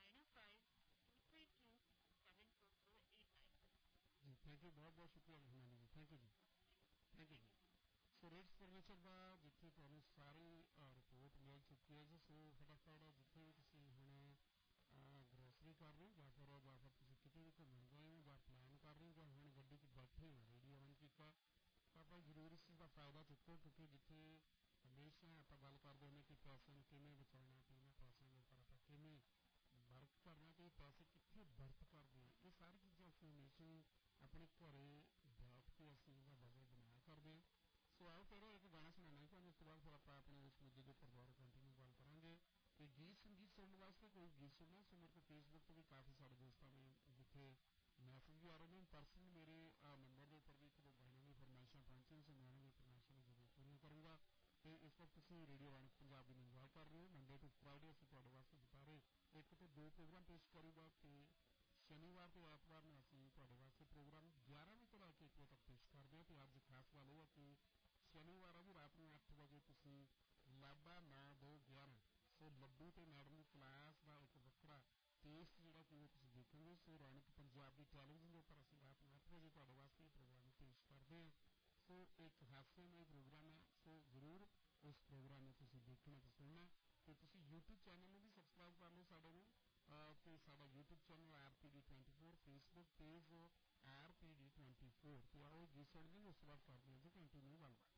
90523274489। ਜੀ ਥੈਂਕ ਯੂ, ਬਹੁਤ ਬਹੁਤ ਸ਼ੁਕਰੀਆ ਮਹਿਮਾਨੀ ਜੀ। ਥੈਂਕ ਯੂ ਜੀ, ਥੈਂਕ ਯੂ ਜੀ। ਸੋ ਰਿਟਸ ਫਰਨੀਚਰ ਦਾ ਜਿੱਥੇ ਤੁਹਾਨੂੰ ਸਾਰੀ ਰਿਪੋਰਟ ਮਿਲ ਚੁੱਕੀ ਹੈ ਜੀ। ਸੋ ਫਟਾਫਟ ਜਿੱਥੇ ਵੀ ਤੁਸੀਂ ਹੁਣ ਗਰੋਸਰੀ ਕਰ ਰਹੇ ਹੋ ਜਾਂ ਫਿਰ ਤੁਸੀਂ ਕਿਤੇ ਵੀ ਘੁੰਮਣ ਗਏ ਹੋ ਜਾਂ ਪਲਾਨ ਕਰ ਰਹੇ ਹੋ ਜਾਂ ਹੁਣ ਗੱਡੀ 'ਚ ਬੈਠੇ ਹੋ ਰੇਡੀਓ ਔਨ ਕੀਤਾ, ਤਾਂ ਆਪਾਂ ਜ਼ਰੂਰ ਇਸ ਚੀਜ਼ ਦਾ ਫਾਇਦਾ ਚੁੱਕੋ। ਕਿਉਂਕਿ ਜਿੱਥੇ ਹਮੇਸ਼ਾ ਆਪਾਂ ਗੱਲ ਕਰਦੇ ਹੁੰਦੇ ਕਿ ਪੈਸੇ ਨੂੰ ਕਿਵੇਂ ਬਚਾਉਣਾ ਅਤੇ ਇਹਨਾਂ ਪੈਸਿਆਂ ਦੇ ਉੱਪਰ ਆਪਾਂ ਕਿਵੇਂ ਵਰਕ ਕਰਨਾ ਅਤੇ ਇਹ ਪੈਸੇ ਕਿੱਥੇ ਵਰਤ ਕਰਦੇ ਹਾਂ, ਇਹ ਸਾਰੀ ਚੀਜ਼ਾਂ ਅਸੀਂ ਹਮੇਸ਼ਾ ਆਪਣੇ ਘਰ ਬੈਠ ਕੇ ਅਸੀਂ ਇਹਦਾ ਬਜਟ ਬਣਾਇਆ ਕਰਦੇ ਹਾਂ। ਸੋ ਆਓ ਫਿਰ ਇੱਕ ਗਾਣਾ ਸੁਣਾਉਣਾ ਤੁਹਾਨੂੰ, ਉਸ ਤੋਂ ਬਾਅਦ ਫਿਰ ਆਪਾਂ ਆਪਣੇ ਇਸ ਮੁੱਦੇ ਦੇ ਉੱਪਰ ਦੁਬਾਰਾ ਕੰਟੀਨਿਊ ਗੱਲ ਕਰਾਂਗੇ। ਅਤੇ ਗੀਤ ਸੰਗੀਤ ਸੁਣਨ ਵਾਸਤੇ ਕੋਈ ਗੀਤ ਸੁਣਨਾ, ਸੋ ਮੇਰੇ ਕੋਲ ਫੇਸਬੁੱਕ 'ਤੇ ਵੀ ਕਾਫੀ ਸਾਡੇ ਦੋਸਤਾਂ ਨੇ ਜਿੱਥੇ ਮੈਸੇਜ ਵੀ ਆ ਰਹੇ ਨੇ। ਪਰਸਨਲ ਮੇਰੇ ਨੰਬਰ ਦੇ ਉੱਪਰ ਵੀ ਇੱਕ ਦੋ ਗਾਣਿਆਂ ਦੀ ਫਰਮਾਇਸ਼ਾਂ ਪਹੁੰਚੀਆਂ, ਸੋ ਮੈਂ ਉਹਨਾਂ ਦੀ ਫਰਮਾਇਸ਼ਾਂ ਨੂੰ ਜ਼ਰੂਰ ਪੂਰੀਆਂ ਕਰੂੰਗਾ। ਅਤੇ ਇਸ ਵਕਤ ਤੁਸੀਂ ਰੇਡੀਓ ਰੌਣਕ ਪੰਜਾਬੀ ਨੂੰ ਇੰਜੋਏ ਕਰ ਰਹੇ ਹੋ। ਮੰਡੇ ਟੂ ਫਰਾਈਡੇ ਅਸੀਂ ਤੁਹਾਡੇ ਵਾਸਤੇ ਦੁਪਹਿਰੇ 1 ਤੋਂ 2 ਪ੍ਰੋਗਰਾਮ ਪੇਸ਼ ਕਰੂਗਾ ਅਤੇ ਸ਼ਨੀਵਾਰ ਅਤੇ ਐਤਵਾਰ ਨੂੰ ਅਸੀਂ ਤੁਹਾਡੇ ਵਾਸਤੇ ਪ੍ਰੋਗਰਾਮ 11 ਵਜੇ ਤੋਂ ਲੈ ਕੇ 1 ਵਜੇ ਤੱਕ ਪੇਸ਼ ਕਰਦੇ ਹਾਂ। ਅਤੇ ਅੱਜ ਖਾਸ ਗੱਲ ਇਹ ਹੈ ਕਿ ਸ਼ਨੀਵਾਰ ਆ ਜੀ ਰਾਤ ਨੂੰ 8 ਵਜੇ ਤੁਸੀਂ ਲਾਬਾ 9211 ਸੋ ਲੱਡੂ ਅਤੇ ਮੈਡਮ ਦੀ ਕਲਾਸ ਦਾ ਇੱਕ ਵੱਖਰਾ ਟੇਸਟ ਜਿਹੜਾ ਕਿ ਉਹ ਤੁਸੀਂ ਦੇਖੋਗੇ। ਸੋ ਰੌਣਕ ਪੰਜਾਬੀ ਟੈਲੀਵਿਜ਼ਨ ਦੇ ਉੱਪਰ ਅਸੀਂ ਰਾਤ ਨੂੰ 8 ਵਜੇ ਤੁਹਾਡੇ ਵਾਸਤੇ ਇਹ ਪ੍ਰੋਗਰਾਮ ਪੇਸ਼ ਕਰਦੇ ਹਾਂ। ਸੋ ਇੱਕ ਹਾਸਿਆਮਈ ਪ੍ਰੋਗਰਾਮ ਹੈ, ਸੋ ਜ਼ਰੂਰ ਉਸ ਪ੍ਰੋਗਰਾਮ ਨੂੰ ਤੁਸੀਂ ਦੇਖਣਾ ਅਤੇ ਸੁਣਨਾ। ਅਤੇ ਤੁਸੀਂ YouTube ਚੈਨਲ ਨੂੰ ਵੀ ਸਬਸਕ੍ਰਾਈਬ ਕਰ ਲਓ ਸਾਡੇ ਨੂੰ, ਅਤੇ ਸਾਡਾ YouTube channel RPD24, Facebook page RPD24। ਅਤੇ ਆਓ ਜੀ ਸੁਣਦੇ ਉਸ ਤੋਂ ਬਾਅਦ ਕਰਦੇ ਹਾਂ ਜੀ ਕੰਟੀਨਿਊ ਗੱਲਬਾਤ।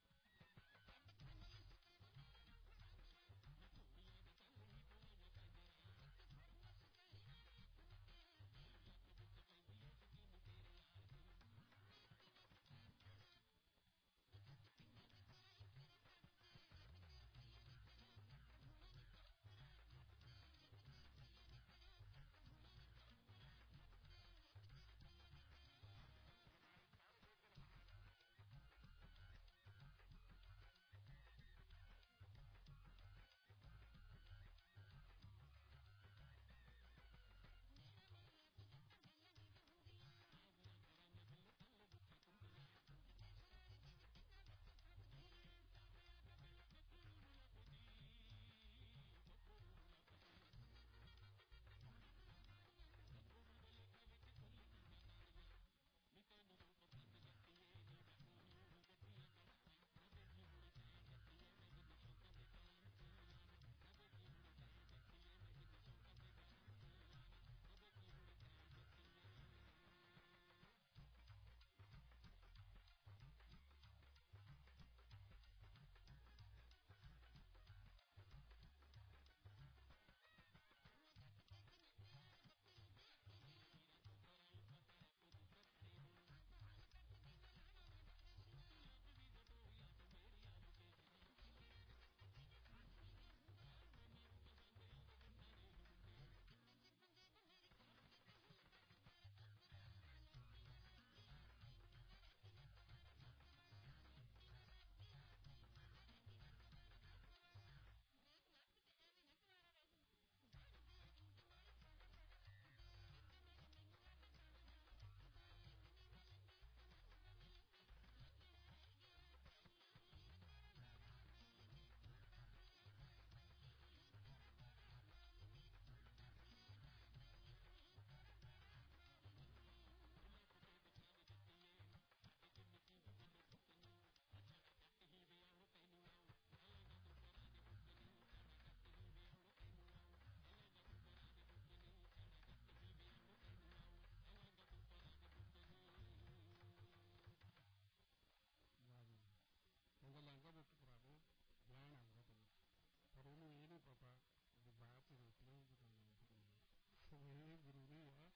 ਉਹਦਾ ਲਹਿੰਗਾ ਬੁੱਕ ਕਰਾ ਦਿਓ, ਲੈਣ ਆਊਗਾ ਤੈਨੂੰ, ਪਰ ਉਹਨੂੰ ਇਹ ਨਹੀਂ ਪਤਾ ਵੀ ਬਾਅਦ 'ਚ ਰੋਟੀਆਂ ਵੀ ਪਕਾਉਣੀਆਂ ਪੈਂਦੀਆਂ। ਸੋ ਇਹ ਜ਼ਰੂਰੀ ਆ।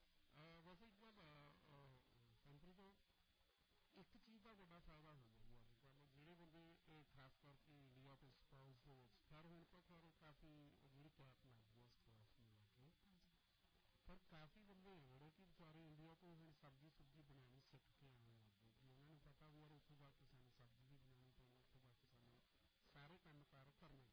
ਵੈਸੇ ਇੱਕ ਗੱਲ ਸੰਪਰੀ ਤੋਂ ਇੱਕ ਚੀਜ਼ ਦਾ ਵੱਡਾ ਫਾਇਦਾ ਹੋ ਗਿਆ ਜੀ ਅੱਜ ਕੱਲ੍ਹ ਜਿਹੜੇ ਬੰਦੇ ਖਾਸ ਕਰਕੇ ਇੰਡੀਆ ਤੋਂ ਸਪਾਊਸ ਦੇ ਵਿੱਚ, ਖੈਰ ਹੁਣ ਤਾਂ ਖੈਰ ਕਾਫੀ ਜਿਹੜੀ ਕੈਪ ਲੱਗ ਗਈ ਸਪਾਊਸ ਨੂੰ ਲੈ ਕੇ, ਪਰ ਕਾਫੀ ਬੰਦੇ ਜਿਹੜੇ ਕਿ ਵਿਚਾਰੇ ਇੰਡੀਆ ਤੋਂ ਹੁਣ ਸਬਜ਼ੀ ਸੁਬਜ਼ੀ ਬਣਾਉਣੀ ਸਿੱਖ ਕੇ ਆਉਣ ਲੱਗ ਗਏ ਕਿ ਉਹਨਾਂ ਨੂੰ ਪਤਾ ਵੀ ਯਾਰ ਉੱਥੋਂ ਜਾ ਕੇ ਸਾਨੂੰ ਸਬਜ਼ੀ ਵੀ ਬਣਾਉਣੀ ਪੈਣੀ, ਉੱਥੋਂ ਜਾ ਕੇ ਸਾਨੂੰ ਸਾਰੇ ਕੰਮ ਕਾਰ ਕਰਨੇ।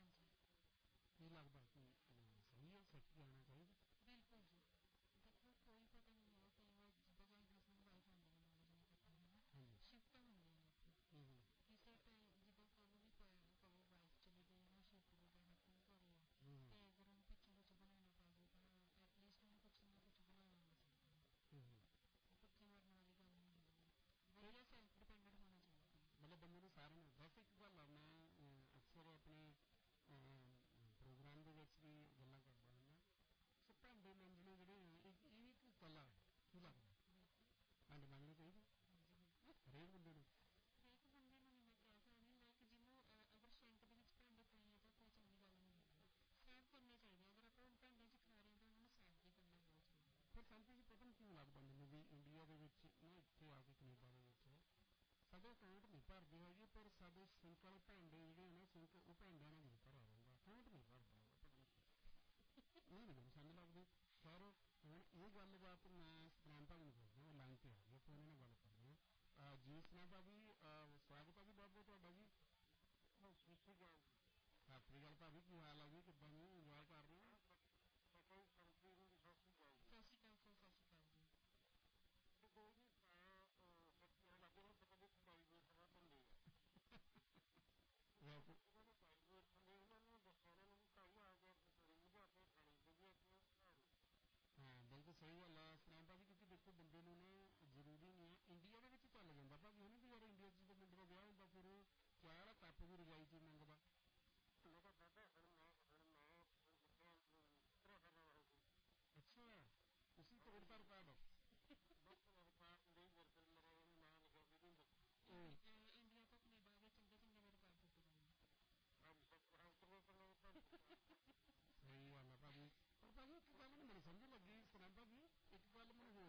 ਕੀ ਲੱਗਦਾ ਕਿ ਸਹੀ ਹੈ, ਸਿੱਖ ਜਾਣਾ ਚਾਹੀਦਾ? ਬਿਲਕੁਲ ਜੀ। ਦੇਖੋ ਕੋਈ ਪਤਾ ਨਹੀਂ ਹੈ, ਕਈ ਵਾਰ ਜਿੱਦਾਂ ਕੋਈ ਹਸਬੈਂਡ ਵਾਈਫ ਆਉਂਦੇ ਨੇ ਨਾਲ ਜਿਵੇਂ ਇਕੱਠੇ ਹੈ ਨਾ, ਸ਼ਿਫਟਾਂ ਹੁੰਦੀਆਂ ਨੇ ਉੱਥੇ ਕਿਸੇ ਟਾਈਮ, ਜਿੱਦਾਂ ਕਦੋਂ ਵੀ ਕਦੋਂ ਵਾਈਫ ਚਲੀ ਗਈ ਨਾ ਸ਼ਿਫਟ ਦੇ ਟਾਈਮ ਕੀ ਕਰੀਏ, ਅਤੇ ਅਗਰ ਉਹਨੂੰ ਪਿੱਛੇ ਕੁਛ ਬਣਾਉਣਾ ਪੈ ਜਾਏ ਤਾਂ ਐਟਲੀਸਟ ਉਹਨੂੰ ਕੁਛ ਨਾ ਕੁਛ ਬਣਾਉਣਾ ਆਉਣਾ ਚਾਹੀਦਾ। ਭੁੱਖੇ ਮਰਨ ਵਾਲੀ ਗੱਲ ਨਹੀਂ ਹੁੰਦੀ, ਵਧੀਆ ਸੈਲਫ ਡਿਪੈਂਡੈਂਟ ਹੋਣਾ ਚਾਹੀਦਾ। ਮਤਲਬ ਬੰਦੇ ਨੂੰ ਸਾਰਿਆਂ ਨੂੰ ਬਸ ਇੱਕ ਗੱਲ ਆ, ਮੈਂ ਅਕਸਰ ਆਪਣੇ ਪ੍ਰੋਗਰਾਮ ਦੇ ਵਿੱਚ ਵੀ ਗੱਲਾਂ ਕਰਦਾ ਹੁੰਦਾ, ਸੋ ਭਾਂਡੇ ਮਾਂਜਣੇ ਜਿਹੜੇ ਆ ਇਹ ਵੀ ਇੱਕ ਕਲਾ ਹੈ। ਕੀ ਲੱਗਦਾ ਭਾਂਡੇ ਮਾਂਜਣੇ ਚਾਹੀਦੇ ਹਰੇਕ ਬੰਦੇ ਨੂੰ? ਹਰੇਕ ਬੰਦੇ ਨੂੰ ਨਹੀਂ ਮੈਂ ਕਹਿ ਸਕਦੀ, ਲਾਈਕ ਜਿਹਨੂੰ ਅਗਰ ਸ਼ੈਂਕ ਦੇ ਵਿੱਚ ਭਾਂਡੇ ਪਏ ਆ ਤਾਂ ਕੋਈ ਚੰਗੀ ਗੱਲ ਨਹੀਂ ਹੈਗੀ, ਸਾਫ਼ ਕਰਨੇ ਚਾਹੀਦੇ। ਅਗਰ ਆਪਾਂ ਭਾਂਡੇ 'ਚ ਖਾ ਰਹੇ ਹਾਂ ਤਾਂ ਉਹਨਾਂ ਨੂੰ ਸਾਫ਼ ਵੀ ਕਰਨਾ ਬਹੁਤ ਚਾਹੀਦਾ। ਫਿਰ ਸਾਨੂੰ ਜੀ ਪਤਾ ਨਹੀਂ ਕਿਉਂ ਲੱਗਦਾ ਮੈਨੂੰ ਵੀ ਇੰਡੀਆ ਦੇ ਵਿੱਚ ਨਾ, ਇੱਥੇ ਆ ਕੇ ਕੈਨੇਡਾ ਦੇ ਵਿੱਚ ਸਾਡੇ ਅਕਾਊਂਟ ਨਹੀਂ ਭਰਦੇ ਹੈਗੇ, ਪਰ ਸਾਡੇ ਸਿੰਕ ਵਾਲੇ ਭਾਂਡੇ ਜਿਹੜੇ ਨਾ ਸਿੰਕ ਉਹ ਭਾਂਡਿਆਂ ਨਾਲ ਨਹੀਂ ਭਰਿਆ ਰਹਿੰਦਾ, ਅਕਾਊਂਟ ਨਹੀਂ ਭਰਦਾ ਪਤਾ ਨਹੀਂ ਇਹ ਨਹੀਂ ਮੈਨੂੰ ਸਮਝ ਲੱਗਦੀ। ਖੈਰ ਹੁਣ ਇਹ ਗੱਲਬਾਤ ਮੈਂ ਸਤਨਾਮ ਭਾਜੀ ਨੂੰ ਪੁੱਛਦਾ, ਉਹ ਲਾਈਨ 'ਤੇ ਆ ਗਈ, ਆਪਾਂ ਉਹਨਾਂ ਨਾਲ ਗੱਲ ਕਰਦੇ ਹਾਂ। ਜੀ ਸਤਨਾਮ ਭਾਜੀ, ਸਵਾਗਤ ਹੈ ਜੀ ਬਹੁਤ ਬਹੁਤ ਤੁਹਾਡਾ ਜੀ। ਸਤਿ ਸ਼੍ਰੀ ਅਕਾਲ ਜੀ। ਸਤਿ ਸ਼੍ਰੀ ਅਕਾਲ ਭਾਜੀ, ਕੀ ਹਾਲ ਹੈ ਜੀ, ਕਿੱਦਾਂ ਜੀ, ਇੰਜੋਏ ਕਰ ਰਹੇ ਹੋ? ਸਤਿ ਸ਼੍ਰੀ ਅਕਾਲ ਸਰ, ਸਤਿ ਸ਼੍ਰੀ ਅਕਾਲ ਜੀ। ਕੋਈ ਨਹੀਂ ਸੱਚੀ ਲੱਗੇ ਨੂੰ ਪਤਾ ਨਹੀਂ ਪ੍ਰਾਈਵੇਟ ਵਾ ਬੰਦੇ ਆ, ਉਹਨਾਂ ਨੂੰ ਪ੍ਰਾਈਵੇਟ ਬੰਦੇ ਉਹਨਾਂ ਨੂੰ ਦੱਸਿਆ ਉਹਨਾਂ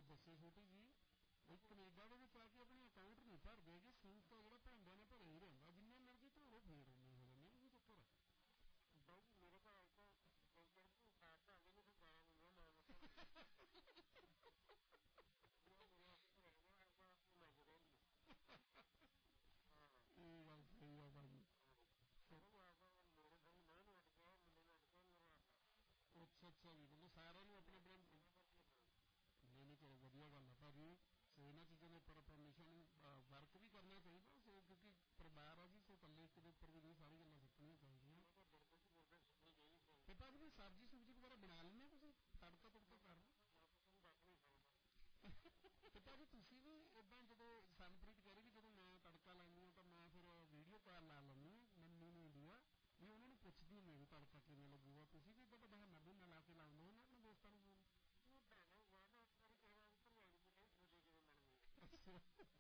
ਦੱਸੇ ਛੋਟੀ ਜੀ ਉਹ ਕੈਨੇਡਾ ਦੇ ਵਿੱਚ ਆ ਕੇ ਆਪਣੇ ਅਕਾਊਂਟ ਨਹੀਂ ਭਰਦੇ ਹੈਗੇ, ਸੂਟ ਤਾਂ ਜਿਹੜਾ ਭਾਂਡਿਆਂ ਨੇ ਭਰਿਆ ਹੀ ਰਹਿੰਦਾ, ਜਿੰਨਾ ਮਰਜ਼ੀ ਧੋਲੋ ਫੇਰ ਉਨੇ ਹੋ ਜਾਂਦੇ ਨੇ, ਉਹ ਚੱਕਰ ਬਾਈ ਜੀ ਮੇਰੇ ਤਾਂ ਅੱਜ ਤਾਂ ਕੋਈ ਝੂਠਾ ਭਾਵੇਂ ਨੂੰ ਕੋਈ ਗਾਲਾਂ ਨਹੀਂ ਮੈਂ ਇਹ ਗੱਲ ਸਹੀ ਆ ਭਾਜੀ। ਅੱਛਾ ਅੱਛਾ ਜੀ, ਮਤਲਬ ਸਾਰਿਆਂ ਨੂੰ ਆਪਣੇ ਆਪਣੇ ਨਹੀਂ ਨਹੀਂ ਚਲੋ ਵਧੀਆ ਗੱਲ ਆ ਭਾਜੀ। ਸੋ ਇਹਨਾਂ ਚੀਜ਼ਾਂ ਦੇ ਉੱਪਰ ਆਪਾਂ ਹਮੇਸ਼ਾ ਨੂੰ ਵਰਕ ਵੀ ਕਰਨਾ ਚਾਹੀਦਾ, ਸੋ ਕਿਉਂਕਿ ਪਰਿਵਾਰ ਆ ਜੀ, ਸੋ ਇਕੱਲੇ ਇੱਕ ਦੇ ਉੱਪਰ ਵੀ ਨਹੀਂ ਸਾਰੀ ਗੱਲਾਂ ਸਿੱਖਣੀਆਂ ਚਾਹੀਦੀਆਂ। ਤੇ ਭਾਜੀ ਵੀ ਸਬਜ਼ੀ ਸੁਬਜ਼ੀ ਵਗੈਰਾ ਬਣਾ ਲੈਂਦੇ ਤੁਸੀਂ, ਤੜਕਾ ਤੁੜਕਾ ਕਰ ਤੇ ਭਾਜੀ ਤੁਸੀਂ ਵੀ ਏਦਾਂ ਜਦੋਂ ਸਨਪ੍ਰੀਤ ਕਹਿ ਰਹੀ ਵੀ ਜਦੋਂ ਮੈਂ ਤੜਕਾ ਲਾਉਂਦੀ ਹਾਂ ਤਾਂ ਮੈਂ ਫਿਰ ਵੀਡੀਓ ਕਾਲ ਲਾ ਲੈਂਦੀ ਹਾਂ ਮੰਮੀ ਨੂੰ ਇੰਡੀਆ ਵੀ ਉਹਨਾਂ ਨੂੰ ਪੁੱਛਦੀ ਮੈਂ ਵੀ ਤੜਕਾ ਕਿਵੇਂ ਲੱਗੂਗਾ, ਤੁਸੀਂ ਵੀ ਏਦਾਂ ਬਹਾਨਾ ਬਹੂਨਾ ਲਾ ਕੇ ਲਾਉਂਦੇ ਹੋ ਨਾ ਆਪਣੇ ਦੋਸਤਾਂ ਨੂੰ ਫੋਨ? ਅੱਛਾ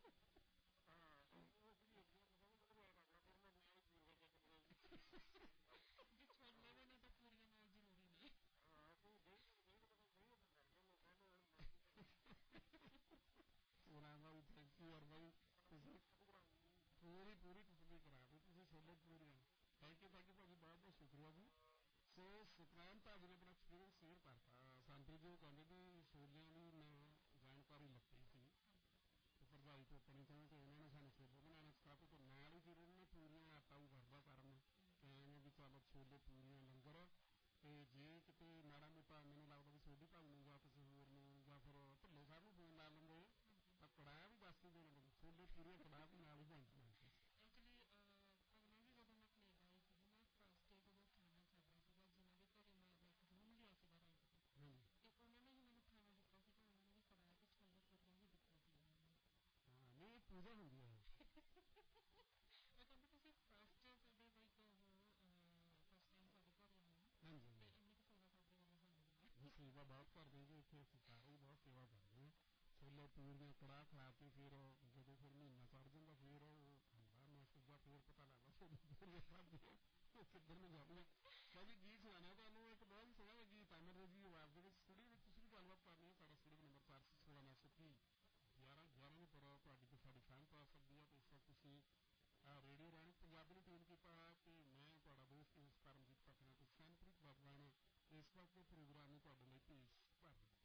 ਜੇ ਛੋਲੇ ਦੇ ਨੇ ਤਾਂ ਪੂਰੀਆਂ ਨਾਲ ਜ਼ਰੂਰੀ ਨੇ। ਉਹਨਾਂ ਦਾ ਵੀ ਥੈਂਕ ਯੂ ਯਾਰ ਬਾਈ, ਤੁਸੀਂ ਪੂਰੀ ਤਸੱਲੀ ਕਰਾ ਦਿਓ, ਤੁਸੀਂ ਛੋਲੇ ਪੂਰੀਆਂ। ਥੈਂਕ ਯੂ ਭਾਜੀ, ਬਹੁਤ ਬਹੁਤ ਸ਼ੁਕਰੀਆ ਜੀ। ਸੋ ਸੁਖਰਾਮ ਭਾਜੀ ਨੇ ਆਪਣਾ ਐਕਸਪੀਰੀਅੰਸ ਸ਼ੇਅਰ ਕਰਤਾ ਸੰਪ੍ਰੀਤ ਜੀ, ਉਹ ਕਹਿੰਦੇ ਵੀ ਛੋਲਿਆਂ ਦੀ ਮੈਂ ਜਾਣਕਾਰੀ ਲੱਗੀ ਸੀ ਤੇ ਭਰਜਾਈ ਤੋਂ ਆਪਣੀ ਤੋਂ, ਤੇ ਉਹਨਾਂ ਨੇ ਸਾਨੂੰ ਛੋਲੇ ਬਣਾਉਣੇ ਸਿਖਾਤੇ, ਤੇ ਨਾਲ ਹੀ ਫਿਰ ਉਹਨਾਂ ਨੇ ਪੂਰੀਆਂ ਆਟਾ ਵੀ ਵਰਦਾ ਕਰਨ ਕਹਿੰਦੇ ਵੀ ਚੱਲ ਛੋਲੇ ਪੂਰੀਆਂ ਲੰਗਰ। ਤੇ ਜੇ ਕਿਤੇ ਮਾੜਾ ਮੋਟਾ ਮੈਨੂੰ ਲੱਗਦਾ ਵੀ ਸੋਢੀ ਭਾਈ ਨੂੰ ਜਾਂ ਕਿਸੇ ਹੋਰ ਨੂੰ ਜਾਂ ਫਿਰ ਢਿੱਲੋਂ ਸਾਹਿਬ ਨੂੰ ਫੋਨ ਲਾ ਲੈਂਦੇ ਤਾਂ ਕੜਾਹ ਵੀ ਦੱਸ ਕੇ ਦੇਣਾ ਪੈਂਦਾ, ਛੋਲੇ ਪੂਰੀਆਂ ਕੜਾਹ ਵੀ ਨਾਲ ਹੀ ਬਣ ਜਾਂਦੇ। ਐਕਚੁਅਲੀ ਪਹਿਲਾਂ ਵੀ ਜਦੋਂ ਮੈਂ ਕੈਨੇਡਾ ਆਈ ਸੀਗੀ ਨਾ, ਫਸਟ ਡੇ ਜਦੋਂ ਖਾਣਾ ਖਾਧਾ ਸੀਗਾ, ਜਿਨ੍ਹਾਂ ਦੇ ਘਰੇ ਮੈਂ ਲਾਈਕ ਰੂਮ ਲਿਆ ਸੀਗਾ ਰੈਂਟ ਤੇ, ਤੇ ਉਹਨਾਂ ਨੇ ਹੀ ਮੈਨੂੰ ਖਾਣਾ ਦਿੱਤਾ ਸੀਗਾ, ਉਹਨਾਂ ਨੇ ਵੀ ਕੜਾਹ ਤੇ ਛੋਲੇ ਪੂਰੀਆਂ ਹੀ ਦਿੱਤਾ ਸੀ ਉਹਨਾਂ ਨੇ। ਹਾਂ ਨਹੀਂ ਇਹ ਪੂਜਾ ਹੁੰਦੀ ਹੈ। ਉਹ ਕਹਿੰਦੇ ਤੁਸੀਂ ਫਸਟ ਸਾਡੇ ਲਾਈਕ ਉਹ ਫਸਟ ਟਾਈਮ ਸਾਡੇ ਘਰੇ ਆਏ ਹਾਂਜੀ ਤੇ ਇੰਨੀ ਕੁ ਸੇਵਾ ਸਾਡੇ ਵੱਲੋਂ ਹੋਣੀ ਹੈ। ਸੇਵਾ ਬਹੁਤ ਕਰਦੇ ਜੀ ਇੱਥੇ, ਅਸੀਂ ਸਾਰੇ ਹੀ ਬਹੁਤ ਸੇਵਾ ਕਰਦੇ ਹਾਂ। ਛੋਲੇ ਪੂਰੀਆਂ ਕੜਾਹ ਖਾ ਕੇ ਫਿਰ ਜਦੋਂ ਫਿਰ ਮਹੀਨਾ ਚੜ੍ਹ ਜਾਂਦਾ ਫਿਰ ਉਹ ਖਾਂਦਾ ਮੈਸੇਜ ਦਾ, ਫਿਰ ਪਤਾ ਲੱਗਦਾ ਛੋਲੇ ਪੂਰੀਆਂ ਖਾਧੀਆਂ ਉਹ ਕਿੱਧਰ ਨੂੰ ਜਾਂਦੀਆਂ। ਭਾਜੀ ਗੀਤ ਸੁਣਾਉਣਾ ਤੁਹਾਨੂੰ ਇੱਕ ਬਹੁਤ ਹੀ ਸੋਹਣਾ ਗੀਤ ਅਮਰ ਜੀ ਆਵਾਜ਼ ਦੇ ਵਿੱਚ, ਸਟੂਡੀਓ ਵਿੱਚ ਤੁਸੀਂ ਵੀ ਗੱਲਬਾਤ ਕਰਨੀ ਹੈ, ਸਾਡਾ ਸਟੂਡੀਓ ਨੰਬਰ 416 11 ਦੇ ਉੱਪਰ ਤੁਹਾਡੀ ਤੇ ਸਾਡੀ ਫੈਨ ਪਾ ਸਕਦੀ ਹੈ। ਤੇ ਇਸ ਵਕਤ ਤੁਸੀਂ ਰੇਡੀਓ ਰਾਣੀ ਪੰਜਾਬੀ ਨੂੰ ਟਿਊਨ ਕੀਤਾ ਤੇ ਮੈਂ ਤੁਹਾਡਾ ਦੋਸਤ ਇਸ ਕਰਮਜੀਤ ਪਟਨਾ ਤੇ ਸਨਪ੍ਰੀਤ ਬਾਬਾ ਨੇ ਇਸ ਵਕਤ ਪ੍ਰੋਗਰਾਮ ਨੂੰ ਤੁਹਾਡੇ ਲਈ ਪੇਸ਼ ਕਰ ਦਿੱਤਾ।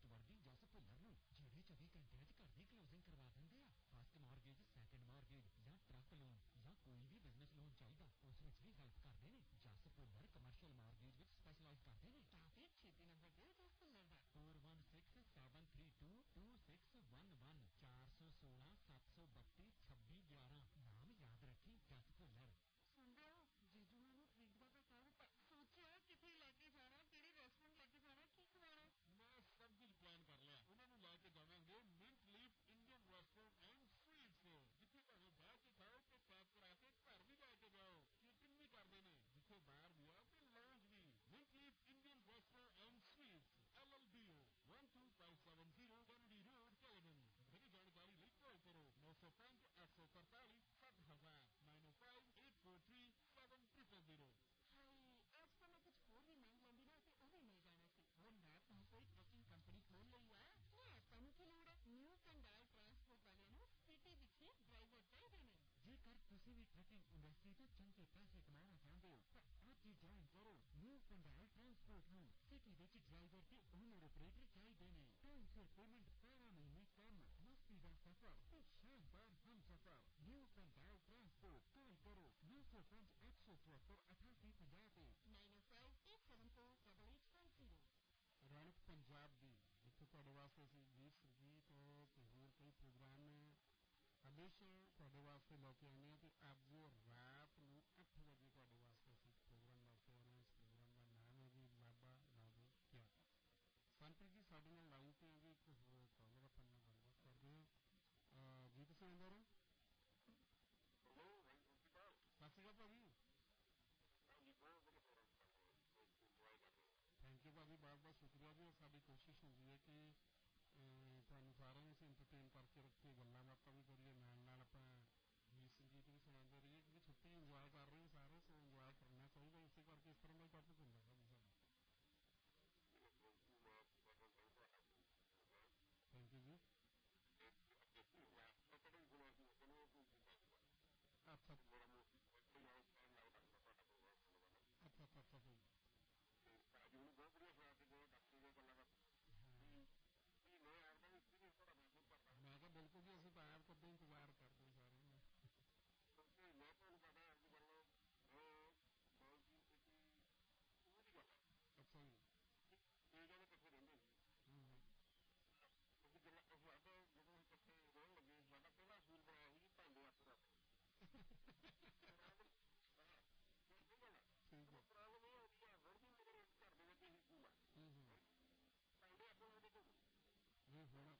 ਟਰਸਟ ਵਰਦੀ ਜਸ ਭੁੱਲਰ ਨੂੰ ਜਿਹੜੇ 24 ਘੰਟਿਆਂ 'ਚ ਘਰ ਦੀ ਕਲੋਜ਼ਿੰਗ ਕਰਵਾ ਦਿੰਦੇ ਆ। ਫਸਟ ਮਾਰਗੇਜ, ਸੈਕੰਡ ਮਾਰਗੇਜ ਜਾਂ ਟਰੱਕ ਲੋਨ ਜਾਂ ਕੋਈ ਵੀ ਬਿਜ਼ਨਸ ਲੋਨ ਚਾਹੀਦਾ ਉਸ ਵਿੱਚ ਵੀ ਹੈਲਪ ਕਰਦੇ ਨੇ। ਜਸ ਭੁੱਲਰ ਕਮਰਸ਼ੀਅਲ ਮਾਰਗੇਜ ਵਿੱਚ ਸਪੈਸ਼ਲਾਈਜ਼ ਕਰਦੇ ਨੇ। ਤਾਂ ਫਿਰ ਛੇਤੀ ਨੰਬਰ ਦਿਓ ਜਸ ਭੁੱਲਰ ਦਾ 4167322611 416-732-2611। ਨਾਮ ਯਾਦ ਰੱਖੀ, ਜਸ ਭੁੱਲਰ। ਸੁਣਦੇ ਹੋ ਜੀਜੂ ਨੂੰ ਟ੍ਰੀਟ ਦਾ ਤਾਂ ਕਹਿ ਦਿੱਤਾ। ਸੋਚਿਆ ਕਿੱਥੇ ਲੈ ਕੇ ਜਾਣਾ, ਕਿਹੜੇ ਰੈਸਟੋਰੈਂਟ ਲੈ ਕੇ ਜਾਣਾ, ਕੀ ਖਵਾਉਣਾ। ਮੈਂ ਸਭ ਕੁਝ ਪਲਾਨ ਕਰ ਲਿਆ। ਉਹਨਾਂ ਨੂੰ ਲੈ ਕੇ ਜਾਵਾਂਗੇ mint leaf Indian restaurant and sweets, ਜਿੱਥੇ ਭਾਵੇਂ ਬਹਿ ਕੇ ਖਾਓ ਤੇ ਪੈਕ ਕਰਾ ਕੇ ਘਰ ਵੀ ਲੈ ਕੇ ਜਾਓ। ਕੇਟਰਿੰਗ ਵੀ ਕਰਦੇ ਨੇ, ਜਿੱਥੇ ਬਾਹਰ ਵੀ ਆ ਤੇ ਲਾਉਂਜ ਵੀ। Mint leaf Indian restaurant and sweets LLBO 12570 Kennedy Road, Caledon। ਵਧੇਰੇ ਜਾਣਕਾਰੀ ਲਈ ਕਾਲ ਕਰੋ 905 843 7000 905 843 7000। ਹਾਏ ਅੱਜ ਤਾਂ ਮੈਂ ਕੁਝ ਹੋਰ ਵੀ ਮੰਗ ਲੈਂਦੀ ਨਾ ਤੇ ਉਹ ਵੀ ਮਿਲ ਜਾਣਾ ਸੀ। ਹੁਣ ਮੈਂ ਤਾਂ ਕੋਈ ਟਰੱਕਿੰਗ ਕੰਪਨੀ ਖੋਲ ਲਈ ਆ। ਮੈਂ ਤੁਹਾਨੂੰ ਕੀ ਲੋੜ ਹੈ। ਨਿਊ ਕੰਡਾਲ ਟਰਾਂਸਪੋਰਟ ਵਾਲਿਆਂ ਨੂੰ ਸਿਟੀ ਪਿੱਛੇ ਡਰਾਈਵਰ ਚਾਹੀਦੇ ਨੇ। ਜੇਕਰ ਤੁਸੀਂ ਵੀ ਟਰੱਕਿੰਗ ਇੰਡਸਟਰੀ ਤੋਂ ਚੰਗੇ ਪੈਸੇ ਕਮਾਉਣਾ ਚਾਹੁੰਦੇ ਹੋ ਤਾਂ ਅੱਜ ਹੀ ਜੁਆਇਨ ਕਰੋ ਨਿਊ ਕੰਡਾਲ ਟਰਾਂਸਪੋਰਟ ਨੂੰ। ਸਿਟੀ ਵਿੱਚ ਡਰਾਈਵਰ ਤੇ ਓਨਰ ਆਪਰੇਟਰ ਚਾਹੀਦੇ ਨੇ। ਟਾਈਮ ਸਿਰ ਪੇਮੈਂਟ, 12 ਮਹੀਨੇ ਕੰਮ, ਮਸਤੀ ਦਾ ਸਫ਼ਰ ਤੇ ਸ਼ਾਨਦਾਰ ਹਮਸਫ਼ਰ। New Kendall transport. ਕਾਲ ਕਰੋ 905 874 8850 ਤੇ 9058748810। ਰੌਣਕ ਪੰਜਾਬ ਦੀ, ਜਿੱਥੇ ਤੁਹਾਡੇ ਵਾਸਤੇ ਅਸੀਂ ਗੀਤ ਸੰਗੀਤ ਤੇ ਹੋਰ ਕਈ ਪ੍ਰੋਗਰਾਮ ਹਮੇਸ਼ਾ ਤੁਹਾਡੇ ਵਾਸਤੇ ਲੈ ਕੇ ਆਉਂਦੇ ਹਾਂ। ਅਤੇ ਅੱਜ ਰਾਤ ਨੂੰ 8 ਵਜੇ ਤੁਹਾਡੇ ਵਾਸਤੇ ਅਸੀਂ ਪ੍ਰੋਗਰਾਮ ਲੈ ਕੇ ਆਉਣਾ। ਇਸ ਪ੍ਰੋਗਰਾਮ ਦਾ ਨਾਮ ਹੈ ਜੀ ਲਾਬਾ ਲਾਵੋ ਕਿਆ। ਸੰਪ੍ਰੀਤ ਜੀ ਸਾਡੇ ਨਾਲ ਲਾਈਨ 'ਤੇ ਆਉਂਦੇ ਇੱਕ ਹੋਰ ਕਾਲਰ, ਆਪਾਂ ਨਾਲ ਗੱਲਬਾਤ ਕਰਦੇ ਹਾਂ। ਜੀ ਤੁਸੀਂ ਆਉਂਦੇ ਰਹੋ। ਸਤਿ ਸ਼੍ਰੀ ਅਕਾਲ ਭਾਜੀ। ਥੈਂਕ ਯੂ ਭਾਜੀ, ਬਹੁਤ ਬਹੁਤ ਸ਼ੁਕਰੀਆ ਜੀ। ਸਾਡੀ ਕੋਸ਼ਿਸ਼ ਹੁੰਦੀ ਹੈ ਕਿ ਤੁਹਾਨੂੰ ਸਾਰਿਆਂ ਨੂੰ ਅਸੀਂ ਇੰਟਰਟੇਨ ਕਰਕੇ ਰੱਖੀਏ, ਗੱਲਾਂ ਬਾਤਾਂ ਵੀ ਕਰੀਏ, ਨਾਲ ਆਪਾਂ ਗੀਤ ਸੰਗੀਤ ਵੀ ਸੁਣਾਉਂਦੇ ਰਹੀਏ, ਕਿਉਂਕਿ ਛੁੱਟੀ ਇੰਜੋਏ ਕਰ ਰਹੇ ਸਾਰੇ, ਸੋ ਇੰਜੋਏ ਕਰਨਾ ਚਾਹੀਦਾ। ਇਸੇ ਕਰਕੇ ਇਸ ਤਰ੍ਹਾਂ ਦਾ ਹੀ ਟੌਪਿਕ ਹੁੰਦਾ ਭਾਜੀ ਸਾਡਾ। ਥੈਂਕ ਯੂ ਜੀ। ਅੱਛਾ ਅੱਛਾ ਅੱਛਾ ਅੱਛਾ ਭਾਈ। ਮੈਂ ਕਿਹਾ ਬਿਲਕੁਲ ਜੀ, ਅਸੀਂ ਤਾਂ ਆਪ ਕਦੇ ਇੰਤਜ਼ਾਰ ਕਰਦੇ ਸਾਰਿਆਂ ਨੂੰ। ਅੱਛਾ ਜੀ। ਠੀਕ ਹੈ। ਜੀ ਹੁਣ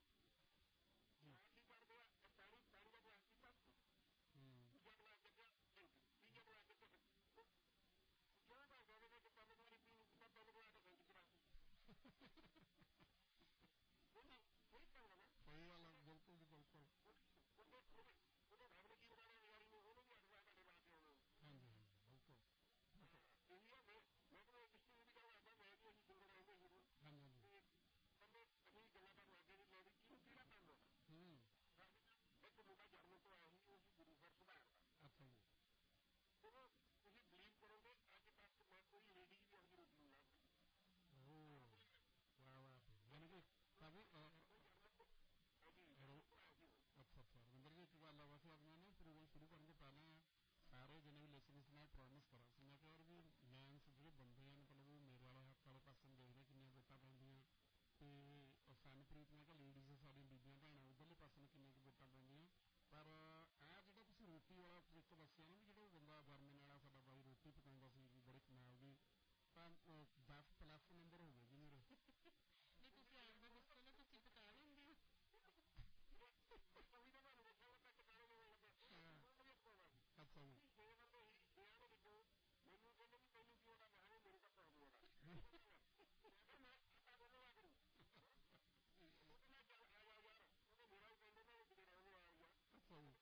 ਸਹੀ ਗੱਲ ਹੈ, ਬਿਲਕੁਲ ਜੀ ਬਿਲਕੁਲ। ਹਾਂਜੀ ਹਾਂਜੀ ਬਿਲਕੁਲ। ਹਾਂਜੀ ਹਾਂਜੀ। ਅੱਛਾ ਜੀ। ਵਾਹ ਵਾਹ, ਯਾਨੀ ਕਿ ਭਾਜੀ ਅੱਛਾ ਅੱਛਾ ਰਵਿੰਦਰ ਜੀ, ਇੱਕ ਗੱਲ ਆ ਵੈਸੇ ਅੱਜ ਮੈਂ ਨਾ ਪ੍ਰੋਗਰਾਮ ਸ਼ੁਰੂ ਕਰਨ ਤੋਂ ਪਹਿਲਾਂ ਸਾਰੇ ਜਿੰਨੇ ਵੀ ਲਿਸਨਰਸ ਨਾਲ ਪ੍ਰੋਮਿਸ ਕਰਾਂ ਸੀ, ਮੈਂ ਕਿਹਾ ਵੀ ਮੈਨਸ ਜਿਹੜੇ ਬੰਦੇ ਆ ਮਤਲਬ ਉਹ ਮੇਰੇ ਵਾਲੇ ਹੱਥ ਵਾਲੇ ਪਾਸੇ ਨੂੰ ਦੇਖਦੇ ਕਿੰਨੀਆਂ ਵੋਟਾਂ ਪੈਂਦੀਆਂ, ਅਤੇ ਸਨਪ੍ਰੀਤ ਮੈਂ ਕਿਹਾ ਲੇਡੀਜ਼ ਸਾਡੀਆਂ ਬੀਬੀਆਂ ਭੈਣਾਂ ਉੱਧਰਲੇ ਪਾਸੇ ਨੂੰ ਕਿੰਨੀਆਂ ਕੁ ਵੋਟਾਂ ਪੈਂਦੀਆਂ। ਪਰ ਆਹ ਜਿਹੜਾ ਤੁਸੀਂ ਰੋਟੀ ਵਾਲਾ ਤਰੀਕਾ ਦੱਸਿਆ ਨਾ ਵੀ ਜਿਹੜਾ ਬੰਦਾ ਬਰਮਨ ਵਾਲਾ ਸਾਡਾ ਬਾਈ ਰੋਟੀ ਪਕਾਉਂਦਾ ਸੀ ਵੀ ਬੜੇ ਕਮਾਲ ਦੀ, ਤਾਂ 10+ ਨੰਬਰ ਹੋ ਗਏ ਜੀ ਮੇਰੇ। ਨਹੀਂ ਤੁਸੀਂ ਆਪਦਾ ਦੱਸੋ ਨਾ, ਤੁਸੀਂ ਪਕਾ ਲੈਂਦੇ ਹੋ। ਅੱਛਾ ਜੀ। ਅੱਛਾ ਜੀ।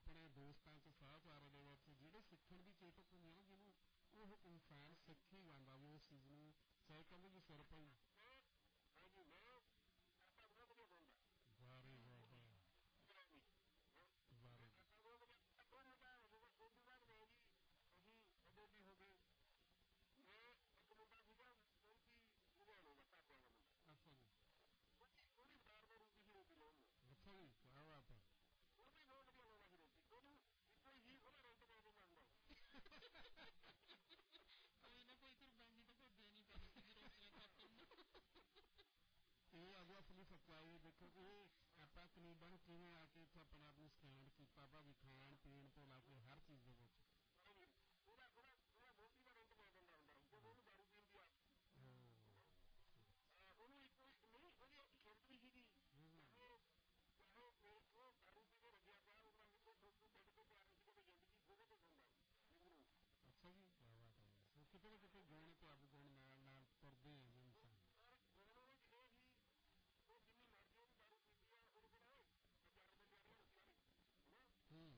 ਆਪਣੇ ਦੋਸਤਾਂ 'ਚ ਸਹਿਚਾਰੇ ਦੇ ਵਿੱਚ ਜਿਹੜੇ ਸਿੱਖਣ ਦੀ ਚੇਤਕ ਹੁੰਦੀ ਹੈ ਨਾ ਜਿਹਨੂੰ ਉਹ ਇਨਸਾਨ ਸਿੱਖ ਹੀ ਜਾਂਦਾ ਵੀ ਉਸ ਚੀਜ਼ ਨੂੰ ਚਾਹੇ ਕਹਿੰਦੇ ਵੀ ਸਿਰ ਪਈ ਵਾਰੇ ਵਾਰੇ ਅੱਛਾ ਜੀ ਅੱਛਾ ਜੀ ਕਿਆ ਬਾਤ ਹੈ ਕੋਈ ਨਾ ਕੋਈ ਕੁਰਬਾਨੀ ਤਾਂ ਫਿਰ ਦੇਣੀ ਪੈਣੀ ਸੀ ਰੋਟੀਆਂ ਖਾਤਰ ਨੂੰ ਇਹ ਆ ਗਿਆ ਅਸਲੀ ਸੱਚਾਈ ਦੇਖੋ ਇਹ ਆਪਾਂ ਕੈਨੇਡਾ ਨੂੰ ਕਿਵੇਂ ਆ ਕੇ ਇੱਥੇ ਆਪਣੇ ਆਪ ਨੂੰ ਸਟੈਂਡ ਕੀਤਾ ਭਾਵੇਂ ਖਾਣ ਪੀਣ ਤੋਂ ਲੈ ਕੇ ਹਰ ਚੀਜ਼ ਦੇ ਵਿੱਚ ਅੱਛਾ ਜੀ ਕਿਆ ਬਾਤ ਹੈ ਸੋ ਕਿਤੇ ਨਾ ਕਿਤੇ ਗੁਣ ਤੇ ਅਵਗੁਣ ਨਾਲ ਨਾਲ ਤੁਰਦੇ ਆ ਇਨਸਾਨ ਹੂੰ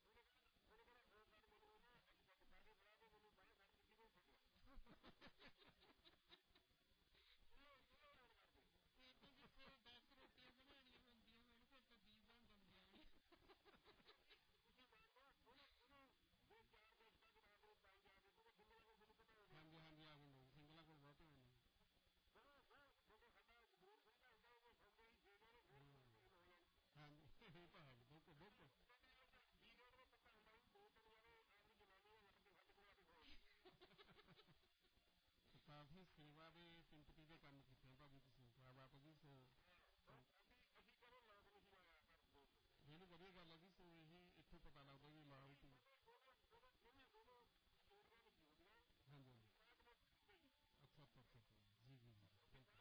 ਫਿਰ ਤਾਂ ਜਿੱਥੇ 10 ਰੋਟੀਆਂ ਬਣਾਉਣੀਆਂ ਹੁੰਦੀਆਂ ਹੋਣ ਫਿਰ ਤਾਂ 20 ਬਣ ਜਾਂਦੀਆਂ ਨੇ ਹਾਂਜੀ ਹਾਂਜੀ ਆ ਗਏ ਲੋਕ ਸਿੰਗਲਾਂ ਕੋਲ ਬਹੁਤ ਹੋਏ ਨੇ ਹਾਂਜੀ ਇਹ ਤਾਂ ਹੈ ਬਿਲਕੁਲ ਬਿਲਕੁਲ ਕਾਫੀ ਸੇਵਾ ਦੇ ਸਿੰਪਤੀ ਦੇ ਕੰਮ ਕੀਤੇ ਭਾਜੀ ਤੁਸੀਂ ਕਿਆ ਬਾਤ ਜੀ ਸੋ ਇਹਨੂੰ ਵਧੀਆ ਗੱਲ ਹੈ ਜੀ ਸੋ ਇਹੀ ਇੱਥੇ ਪਤਾ ਲੱਗਦਾ ਵੀ ਲਾਇਲਟੀ ਹਾਂਜੀ ਹਾਂਜੀ ਅੱਛਾ ਅੱਛਾ ਅੱਛਾ ਜੀ ਜੀ ਜੀ ਬਿਲਕੁਲ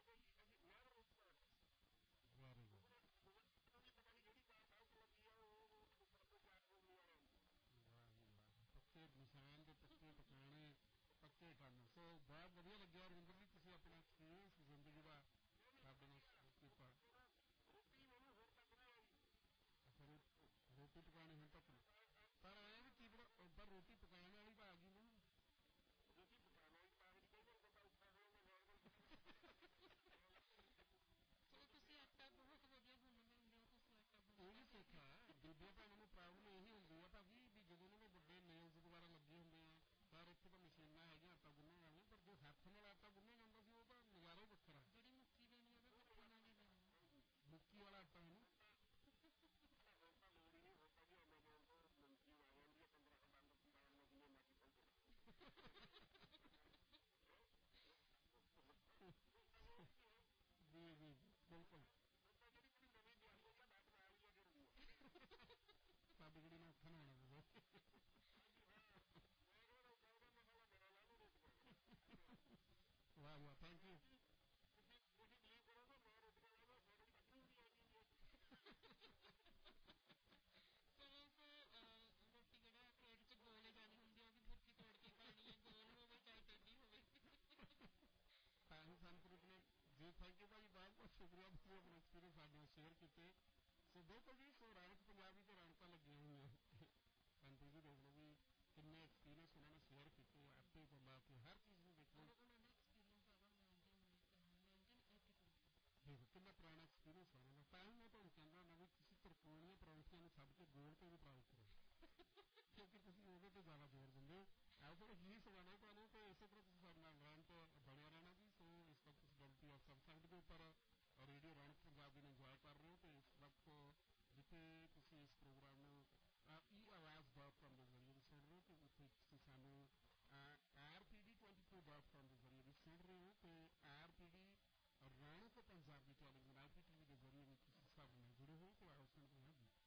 ਵੈਰੀ ਗੁੱਡ ਵਾਹ ਜੀ ਵਾਹ ਪੱਕੇ ਨਿਸ਼ਾਨ ਦੇ ਪੱਕੇ ਟਿਕਾਣੇ ਪੱਕੇ ਕੰਮ ਸੋ ਬਹੁਤ ਵਧੀਆ ਲੱਗਿਆ ਰਵਿੰਦਰ ਜੀ ਤੁਸੀਂ ਆਪਣਾ ਐਕਸਪੀਰੀਅੰਸ ਜ਼ਿੰਦਗੀ ਦਾ ਸਾਡੇ ਨਾਲ ਸ਼ੇਅਰ ਕੀਤਾ ਅੱਛਾ ਰੋਟੀ ਪਕਾਉਣੀ ਹੁਣ ਤੱਕ ਪਰ ਐਂ ਵੀ ਕੀ ਪਤਾ ਪਰ ਰੋਟੀ ਪਕਾਉਣ ਵਾਲੀ ਤਾਂ ਆ ਗਈ ਨਾ ਚਲੋ ਤੁਸੀਂ ਆਟਾ ਬਹੁਤ ਵਧੀਆ ਗੁੰਨ ਲੈਂਦੇ ਹੋ ਤੁਸੀਂ ਆਟਾ ਇਹ ਵੀ ਸਿੱਖ ਆ ਬੀਬੀਆਂ ਭੈਣਾਂ ਨੂੰ ਪ੍ਰੋਬਲਮ ਇਹੀ ਹੁੰਦੀ ਆ ਭਾਜੀ ਵੀ ਜਦੋਂ ਉਹਨਾਂ ਦੇ ਵੱਡੇ ਨੇਲਸ ਵਗੈਰਾ ਲੱਗੇ ਹੁੰਦੇ ਆ ਪਰ ਇੱਥੇ ਤਾਂ ਮਸ਼ੀਨਾਂ ਹੈਗੀਆਂ ਆਟਾ ਗੁੰਨਣ ਵਾਲੀਆਂ ਪਰ ਜੋ ਹੱਥ ਨਾਲ ਆਟਾ ਗੁੰਨਿਆ ਜਾਂਦਾ ਸੀ ਉਹ ਤਾਂ ਨਜ਼ਾਰਾ ਹੀ ਵੱਖਰਾ ਜਿਹੜੀ ਮੁੱਕੀ ਦੇਣੀ ਉਹਦੇ ਹੱਥਾਂ ਨਾਲ ਹੀ ਦੇਣੀ ਮੁੱਕੀ ਵਾਲਾ ਆਟਾ ਹੈ ਨਾ ਜੀ ਜੀ ਬਿਲਕੁਲ ਸਾਡੀ ਕੁੜੀ ਨੂੰ ਔਖਾ ਨਾ ਹੋਣਾ ਪਵੇ ਵਾਹ ਵਾਹ ਥੈਂਕ ਯੂ ਚਲੋ ਸੋ ਰੋਟੀ ਜਿਹੜਾ ਪਲੇਟ 'ਚ ਗੋਲ ਜਾਣੀ ਹੁੰਦੀ ਆ ਉਹਦੀ ਬੁਰਕੀ ਤੋੜ ਕੇ ਖਾਣੀ ਹੈ ਗੋਲ ਹੋਵੇ ਚਾਹੇ ਟੇਢੀ ਹੋਵੇ ਤਾਂ ਹੀ ਸੰਪ੍ਰੀਤ ਨੇ ਜੀ ਥੈਂਕ ਯੂ ਭਾਜੀ ਬਹੁਤ ਬਹੁਤ ਸ਼ੁਕਰੀਆ ਤੁਸੀਂ ਆਪਣੇ ਐਕਸਪੀਰੀਅੰਸ ਸਾਡੇ ਨਾਲ ਸ਼ੇਅਰ ਕੀਤੇ ਸੋ ਬਿਲਕੁਲ ਜੀ ਸੋ ਰੌਣਕ ਪੰਜਾਬੀ 'ਚ ਰੌਣਕਾਂ ਲੱਗੀਆਂ ਹੋਈਆਂ ਸੰਪ੍ਰੀਤ ਜੀ ਦੇਖ ਲਓ ਵੀ ਕਿੰਨੇ ਐਕਸਪੀਰੀਅੰਸ ਉਹਨਾਂ ਨੇ ਸ਼ੇਅਰ ਕੀਤੇ ਆਟੇ ਤੋਂ ਲਾ ਕੇ ਹਰ ਚੀਜ਼ ਨੂੰ ਦੇਖੋ ਉਹਨਾਂ ਦਾ ਐਕਸਪੀਰੀਅੰਸ ਹੈਗਾ 1982 ਦੇਖੋ ਕਿੰਨਾ ਪੁਰਾਣਾ ਐਕਸਪੀਰੀਅੰਸ ਹੈ ਉਹਨਾਂ ਦਾ ਤਾਂ ਹੀ ਮੈਂ ਤੁਹਾਨੂੰ ਕਹਿੰਦਾ ਹੁੰਦਾ ਵੀ ਤੁਸੀਂ ਤਰਕੋਣੀਆਂ ਪਰੌਂਠੀਆਂ ਨੂੰ ਛੱਡ ਕੇ ਗੋਲ ਤੇ ਵੀ ਟਰਾਈ ਕਰੋ ਕਿਉਂਕਿ ਤੁਸੀਂ ਉਹਦੇ ਤੇ ਜ਼ਿਆਦਾ ਜ਼ੋਰ ਦਿੰਦੇ ਹੋ ਆਓ ਫਿਰ ਹੀ ਸੁਣਾਉਣਾ ਤੁਹਾਨੂੰ ਤੇ ਇਸੇ ਤਰ੍ਹਾਂ ਤੁਸੀਂ ਸਾਡੇ ਨਾਲ ਰਹਿਣ ਤੇ ਬਣਿਆ ਰਹਿਣਾ ਜੀ ਸੋ ਇਸ ਵਕਤ ਤੁਸੀਂ ਡਬਲਯੂ ਆਫ ਸਬਸੈਂਡ ਦੇ ਉੱਪਰ ਰੇਡੀਓ ਰੌਣਕ ਪੰਜਾਬੀ ਨੂੰ ਇੰਜੋਏ ਕਰ ਰਹੇ ਹੋ ਤੇ ਇਸ ਵਕਤ ਜਿੱਥੇ ਤੁਸੀਂ ਇਸ ਪ੍ਰੋਗਰਾਮ ਨੂੰ eAwaaz.com ਦੇ ਜ਼ਰੀਏ ਵੀ ਸੁਣ ਰਹੇ ਹੋ ਤੇ ਉੱਥੇ ਤੁਸੀਂ ਸਾਨੂੰ RPD24.com ਦੇ ਜ਼ਰੀਏ ਵੀ ਸੁਣ ਰਹੇ ਹੋ ਤੇ RPD ਰੌਣਕ ਪੰਜਾਬੀ ਟੈਲੀਵਿਜ਼ਨ IPTV ਦੇ ਜ਼ਰੀਏ ਵੀ ਤੁਸੀਂ ਸਾਡੇ ਨਾਲ ਜੁੜੇ ਹੋ ਤੇ ਆਓ ਸੁਣਦੇ ਹਾਂ ਜੀ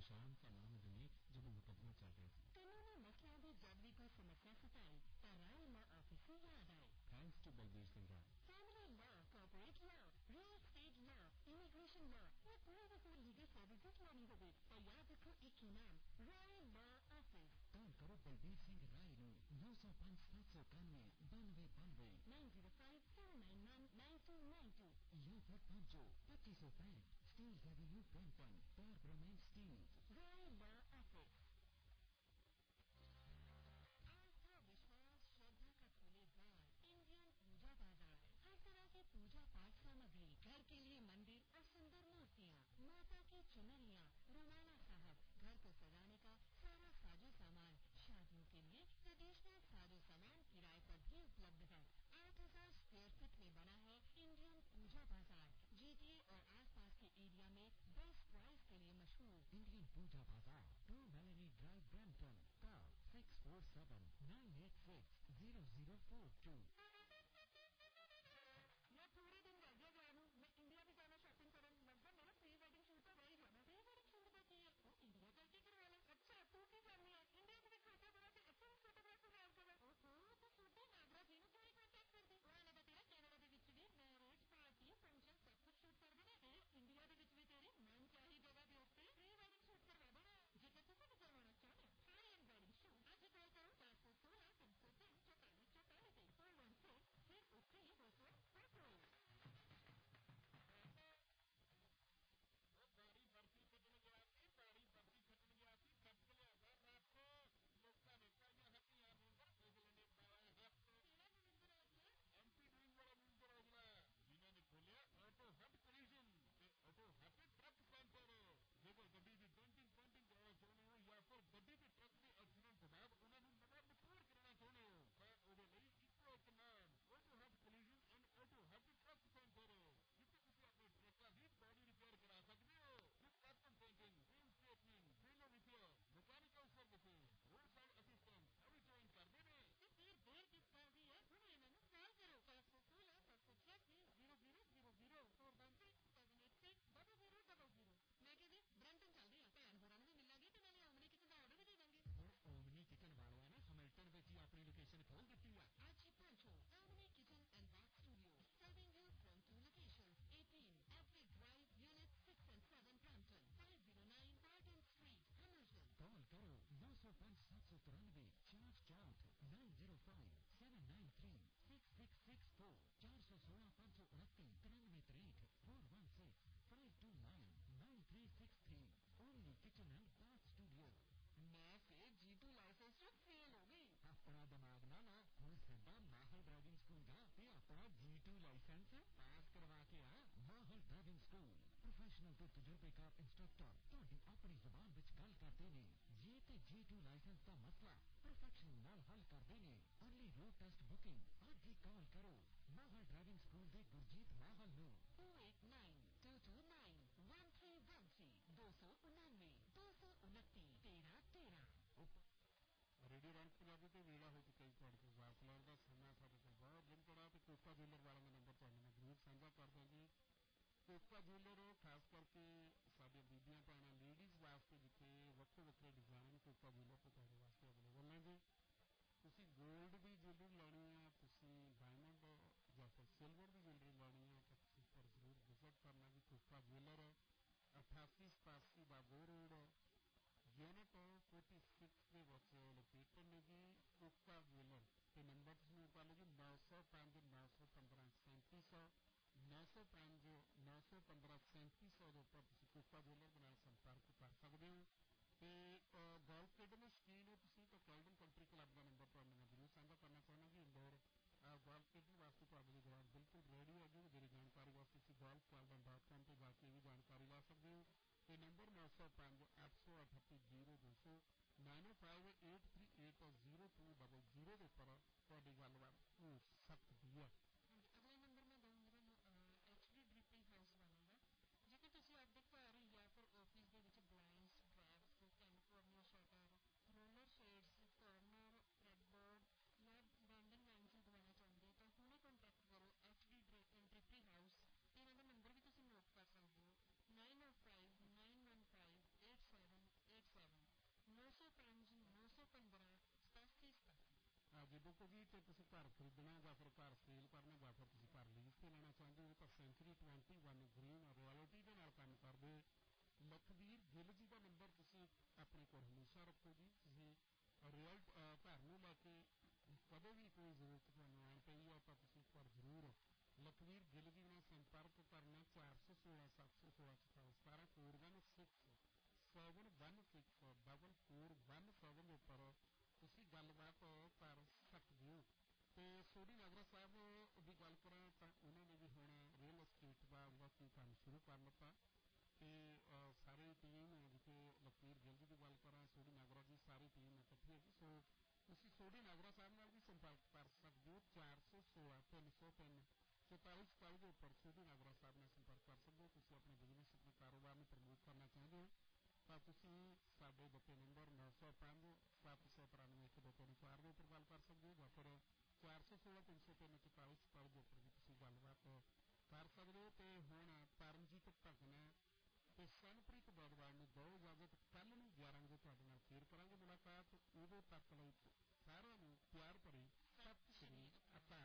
निशान का नाम देने जब मुकदमा चल रहा था। कानूनी मसला भी जब भी कोई समस्या सताई तो रॉयल लॉ ऑफिस ही याद आए। Thanks to Balbir Singh Rai. Family law, corporate law, real estate law, immigration law या कोई भी कोई लीगल सर्विसेज लेनी होगी तो याद रखो एक ही नाम, रॉयल लॉ ऑफिस। कॉल करो बलबीर सिंह राय नो 905-791-9292 905-499-9292 या फिर पहुंचो 2565 steel avenue Brampton, Torbram and steel. Royal law office. आस्था, विश्वास, श्रद्धा का खुले द्वार, इंडियन पूजा बाजार। हर तरह की पूजा पाठ सामग्री, घर के लिए मंदिर और सुंदर मूर्तियाँ, माता की चुनरियाँ, रुमाला साहब, घर को सजाने का सारा साजो सामान, शादियों के लिए ट्रेडिशनल साजो सामान किराए पर भी उपलब्ध है। 8000 स्क्वायर फीट में बना है इंडियन पूजा बाजार। GTA और आसपास के एरिया में बेस्ट प्राइस के लिए मशहूर। इंडियन पूजा बाजार, 2 मेलेनी ड्राइव ब्रैम्पटन, कॉल 647-986-0042। मैं थोड़े दिन रह गया जानू, मैं इंडिया भी जाना शॉपिंग करने, मतलब मेरा प्री वेडिंग शूट तो वही जाना। प्री वेडिंग शूट बाकी है तो इंडिया जाके करवा लो। अच्छा तू की करनी है? इंडिया में छोटा बड़ा से अच्छा फोटोग्राफर नाम करो। ओहो तो छोटे नागरा जी क्यों नहीं कांटेक्ट करती? उन्होंने तो तेरा कनाडा ਦੇ ਵਿੱਚ ਵੀ मैरिज पार्टी फंक्शन सब कुछ शूट कर देने ਤੇ इंडिया ਦੇ ਵਿੱਚ ਵੀ ਤੇਰੀ ਮਨ ਚਾਹੀ ਜਗ੍ਹਾ ਦੇ ਉੱਤੇ प्री वेडिंग शूट करवा देना। ਜੇਕਰ ਤੁਸੀਂ ਵੀ ਕਰਵਾਉਣਾ ਚਾਹੋ हाई एंड वेडिंग शूट ਅੱਜ कॉल करो 416-303-4444 416 फिर ਉੱਥੇ ਹੀ ਬਸੋ ਫੋਟੋ। बारी बर्फी खटने गया थी, बारी बर्फी खटने गया थी, खट के लिया था रात को लोका ने पाया हती है नंबर ओगले ने पाया है एमपी डूइंग वाला नंबर ओगला जिन्होंने खोले ऑटो हब कलीजन ते ऑटो हब ट्रक सेंटर जेकर गड्डी ਦੀ ਡੈਂਟਿੰਗ ਪੇਂਟਿੰਗ ਕਰਾਉਣਾ ਚਾਹੁੰਦੇ ਹੋ ਜਾਂ ਫਿਰ ਗੱਡੀ ਦੇ ਟਰੱਕ ਦੇ ਐਕਸੀਡੈਂਟ ਤੋਂ ਬਾਅਦ ਉਹਨਾਂ ਨੂੰ ਨਵਾਂ ਮਸ਼ਹੂਰ ਕਰਨਾ ਚਾਹੁੰਦੇ ਹੋ ਤਾਂ ਉਹਦੇ ਲਈ ਇੱਕੋ ਇੱਕ ਨਾਮ auto hub collision and auto hub truck center ਜਿੱਥੇ ਤੁਸੀਂ ਆਪਣੇ ਟਰੱਕਾਂ ਦੀ ਬੋਡੀ ਰਿਪੇਅਰ ਕਰਾ ਸਕਦੇ ਹੋ। Captain painting, wheel straightening, trailer repair, mechanical services, roadside assistance, अभी ज्वाइन कर देने। तो फिर देर किस कर दी है? सुनिए मैंने कॉल करो 416-786-0000 416-786-0000। मैं कहती ब्रैम्पटन चल रही है भैन होਰਾਂ ਨੂੰ ਵੀ ਮਿਲਾਂਗੇ ਤੇ ਨਾਲੇ ਓਮਨੀ ਕਿਚਨ ਦਾ ਆਰਡਰ ਵੀ ਦੇ ਦਾਂਗੇ। ਹੁਣ ਓਮਨੀ ਕਿਚਨ ਵਾਲਿਆਂ ਨੇ ਹੈਮਿਲਟਨ ਵਿੱਚ ਹੀ ਆਪਣੀ ਲੋਕੇਸ਼ਨ ਖੋਲ ਦਿੱਤੀ ਹੈ। आज ही पहुंचो Omni kitchen and bath studio, serving you from 2 locations, 18 Everett Drive, Unit 6 and 7, Brampton, 509 Barton Street, Hamilton। Call करो 905-793-464 905-793-6664 416-529-9363 416-529-9363 Omni kitchen and bath studio. मैं फिर G2 लाइसेंस तो फेल हो गई। अपना दिमाग ना ला, ਹੁਣ ਸਿੱਧਾ ਮਾਹਲ ਡਰਾਈਵਿੰਗ ਸਕੂਲ ਜਾ ਤੇ ਆਪਣਾ G2 ਲਾਇਸੈਂਸ ਪਾਸ ਕਰਵਾ ਕੇ ਆ। ਮਾਹਲ ਡਰਾਈਵਿੰਗ ਸਕੂਲ ਪ੍ਰੋਫੈਸ਼ਨਲ ਤੇ ਤਜਰਬੇਕਾਰ ਇੰਸਟ੍ਰਕਟਰ ਤੁਹਾਡੀ ਆਪਣੀ ਜ਼ੁਬਾਨ ਵਿੱਚ ਗੱਲ ਕਰਦੇ ਨੇ। ਜੇ ਤੇ G2 ਲਾਇਸੈਂਸ ਦਾ ਮਸਲਾ ਪਰਫੈਕਸ਼ਨ ਨਾਲ ਹੱਲ ਕਰਦੇ ਨੇ। ਅਰਲੀ ਰੋਡ ਟੈਸਟ ਬੁਕਿੰਗ ਅੱਜ ਹੀ ਕਾਲ ਕਰੋ ਮਾਹਲ ਡਰਾਈਵਿੰਗ ਸਕੂਲ ਦੇ ਗੁਰਜੀਤ ਮਾਹਲ ਨੂੰ 2892291313 299-229-1313। रेडियो रंग पंजाबी तो वेला हो चुका है ਤੁਹਾਡੇ ਕੋਲ ਵਾਪਸ ਦਾ ਸਮਾਂ ਸਾਡੇ ਕੋਲ ਬਹੁਤ ਲਿਮਟਿਡ ਹੈ ਤੇ ਕੋਕਾ ਜੂਲਰ ਵਾਲਾ ਦਾ ਨੰਬਰ ਤੁਹਾਨੂੰ ਮੈਂ ਜ਼ਰੂਰ ਸਾਂਝਾ ਕਰ ਦਾਂਗੀ। ਕੋਕਾ ਜੂਲਰ ਖਾਸ ਕਰਕੇ ਸਾਡੇ ਬੀਬੀਆਂ ਭੈਣਾਂ ਲੇਡੀਜ਼ ਵਾਸਤੇ ਜਿੱਥੇ ਵੱਖੋ ਵੱਖਰੇ ਡਿਜ਼ਾਈਨ ਕੋਕਾ ਜੂਲਰ ਤੋਂ ਤੁਹਾਡੇ ਵਾਸਤੇ ਅਵੇਲੇਬਲ ਨੇ ਜੀ। ਤੁਸੀਂ 골ਡ ਦੀ ਜੁਐਲਰੀ ਲੈਣੀ ਹੈ, ਤੁਸੀਂ ਡਾਇਮੰਡ ਜਾਂ ਫਿਰ ਸਿਲਵਰ ਦੀ ਜੁਐਲਰੀ ਲੈਣੀ ਹੈ ਤਾਂ ਤੁਸੀਂ ਪਰ ਜ਼ਰੂਰ ਵਿਜ਼ਿਟ ਕਰਨਾ ਜੀ ਕੋਕਾ ਜੂਲਰ 8887 ਬਾਗੋ ਰੋਡ यूनिट 46 ਦੇ ਵਿੱਚ ਲੋਕੇਟਡ ਨੇ ਜੀ ਕੋਕਾ ਜੂਐਲਰ ਤੇ ਨੰਬਰ ਤੁਸੀਂ ਨੋਟ ਕਰ ਲਓ ਜੀ 905-915-3700 905-915-3700 ਦੇ ਉੱਪਰ ਤੁਸੀਂ ਕੋਕਾ ਜੂਐਲਰ ਦੇ ਨਾਲ ਸੰਪਰਕ ਕਰ ਸਕਦੇ ਹੋ। ਤੇ ਗੋਲਫ ਖੇਡਣ ਦੇ ਸ਼ੌਕੀਨ ਹੋ ਤੁਸੀਂ ਤਾਂ ਕੈਲਡਨ ਕੰਟਰੀ ਕਲੱਬ ਦਾ ਨੰਬਰ ਤੁਹਾਨੂੰ ਮੈਂ ਜ਼ਰੂਰ ਸਾਂਝਾ ਕਰਨਾ ਚਾਹੁੰਦਾ ਜੀ। ਇੰਡੋਰ ਗੋਲਫ ਖੇਡਣ ਵਾਸਤੇ ਤੁਹਾਡੇ ਲਈ ਗਰਾਊਂਡ ਬਿਲਕੁਲ ਰੈਡੀ ਹੈ ਜੀ। ਵਧੇਰੇ ਜਾਣਕਾਰੀ ਵਾਸਤੇ ਤੁਸੀਂ golfcalden.com ਤੇ ਜਾ ਕੇ ਵੀ ਜਾਣਕਾਰੀ ਲੈ ਸਕਦੇ ਹੋ। ਤੇ ਨੰਬਰ 905-838-0200 905-838-0200 ਦੇ ਉੱਪਰ ਤੁਹਾਡੀ ਗੱਲਬਾਤ ਹੋ ਸਕਦੀ ਹੈ। अगला नंबर मैं दूंगी ਤੁਹਾਨੂੰ HD ਡ੍ਰਿਪਿੰਗ ਹਾਊਸ ਵਾਲਾ ਦਾ। ਜੇਕਰ ਤੁਸੀਂ ਆਪਣੇ ਘਰ ਜਾਂ ਫਿਰ ਆਫਿਸ ਦੇ ਵਿੱਚ blinds, drapes, California shutter, roller shades, corner, ਥ੍ਰੈਡਬੋਰਡ ਜਾਂ ਬੈਂਡਿੰਗ ਲਾਈਨਸ ਲਗਵਾਉਣਾ ਚਾਹੁੰਦੇ ਹੋ ਤਾਂ ਹੁਣੇ ਕੰਟੈਕਟ ਕਰੋ HD ਡ੍ਰਿਪਿੰਗ ਹਾਊਸ। ਤੇ ਇਹਨਾਂ ਦਾ ਨੰਬਰ ਵੀ ਤੁਸੀਂ ਨੋਟ ਕਰ ਸਕਦੇ ਹੋ 905-915-87 ਦੇਖੋ ਜੀ ਜੇ ਤੁਸੀਂ ਘਰ ਖਰੀਦਣਾ ਜਾਂ ਫਿਰ ਘਰ ਸੇਲ ਕਰਨਾ ਜਾਂ ਫਿਰ ਤੁਸੀਂ ਘਰ ਲੀਜ਼ 'ਤੇ ਲੈਣਾ ਚਾਹੁੰਦੇ ਹੋ ਤਾਂ ਸੈਂਚੁਰੀ 21 ਗ੍ਰੀਨ ਰਾਇਲਟੀ ਦੇ ਨਾਲ ਕੰਮ ਕਰਦੇ ਲਖਵੀਰ ਗਿੱਲ ਜੀ ਦਾ ਨੰਬਰ ਤੁਸੀਂ ਆਪਣੇ ਕੋਲ ਹਮੇਸ਼ਾ ਰੱਖੋ ਜੀ। ਤੁਸੀਂ ਰੀਅਲ ਘਰ ਨੂੰ ਲੈ ਕੇ ਕਦੇ ਵੀ ਕੋਈ ਜ਼ਰੂਰਤ ਤੁਹਾਨੂੰ ਆਉਣ ਪਈ ਹੈ ਤਾਂ ਤੁਸੀਂ ਇੱਕ ਵਾਰ ਜ਼ਰੂਰ ਲਖਵੀਰ ਗਿੱਲ ਜੀ ਨਾਲ ਸੰਪਰਕ ਕਰਨਾ 416 716 17 416 ਦੇ ਉੱਪਰ ਤੁਸੀਂ ਗੱਲਬਾਤ ਕਰ ਸਕਦੇ ਹੋ। ਅਤੇ ਸੋਢੀ ਨਾਗਰਾ ਸਾਹਿਬ ਦੀ ਗੱਲ ਕਰਾਂ ਤਾਂ ਉਹਨਾਂ ਨੇ ਵੀ ਹੁਣ ਰੀਅਲ ਅਸਟੇਟ ਦਾ ਕੀ ਕੰਮ ਸ਼ੁਰੂ ਕਰ ਲਿੱਤਾ ਅਤੇ ਸਾਰੀ ਟੀਮ ਜਿੱਥੇ ਲਖਵੀਰ ਗਿੱਲ ਜੀ ਦੀ ਗੱਲ ਕਰਾਂ ਸੋਢੀ ਨਾਗਰਾ ਜੀ ਸਾਰੀ ਟੀਮ ਇਕੱਠੀ ਹੈਗੀ। ਸੋ ਤੁਸੀਂ ਸੋਢੀ ਨਾਗਰਾ ਸਾਹਿਬ ਨਾਲ ਵੀ ਸੰਪਰਕ ਕਰ ਸਕਦੇ ਹੋ 416 303 44 ਦੇ ਉੱਪਰ ਸੋਢੀ ਨਾਗਰਾ ਸਾਹਿਬ ਨਾਲ ਸੰਪਰਕ ਕਰ ਸਕਦੇ ਹੋ। ਤੁਸੀਂ ਆਪਣੇ ਬਿਜ਼ਨਸ ਆਪਣੇ ਕਾਰੋਬਾਰ ਨੂੰ ਪ੍ਰਮੋਟ ਕਰਨਾ ਚਾਹੁੰਦੇ ਹੋ ਤਾਂ ਤੁਸੀਂ ਸਾਡੇ ਦਿੱਤੇ ਨੰਬਰ 905 793 1234 ਦੇ ਉੱਪਰ ਗੱਲ ਕਰ ਸਕਦੇ ਹੋ ਜਾਂ ਫਿਰ 416 303 44 ਦੇ ਉੱਪਰ ਵੀ ਤੁਸੀਂ ਗੱਲਬਾਤ ਕਰ ਸਕਦੇ ਹੋ। ਅਤੇ ਹੁਣ ਤਰਨਜੀਤ ਭਗਨ ਅਤੇ ਸਨਪ੍ਰੀਤ ਬੋਦਵਾਲ ਨੂੰ ਦਿਓ ਇਜਾਜ਼ਤ। ਕੱਲ੍ਹ ਨੂੰ 11 ਵਜੇ ਤੁਹਾਡੇ ਨਾਲ ਫੇਰ ਕਰਾਂਗੇ ਮੁਲਾਕਾਤ। ਉਦੋਂ ਤੱਕ ਲਈ ਸਾਰਿਆਂ ਨੂੰ ਪਿਆਰ ਭਰੀ ਸਤਿ ਸ਼੍ਰੀ ਅਕਾਲ।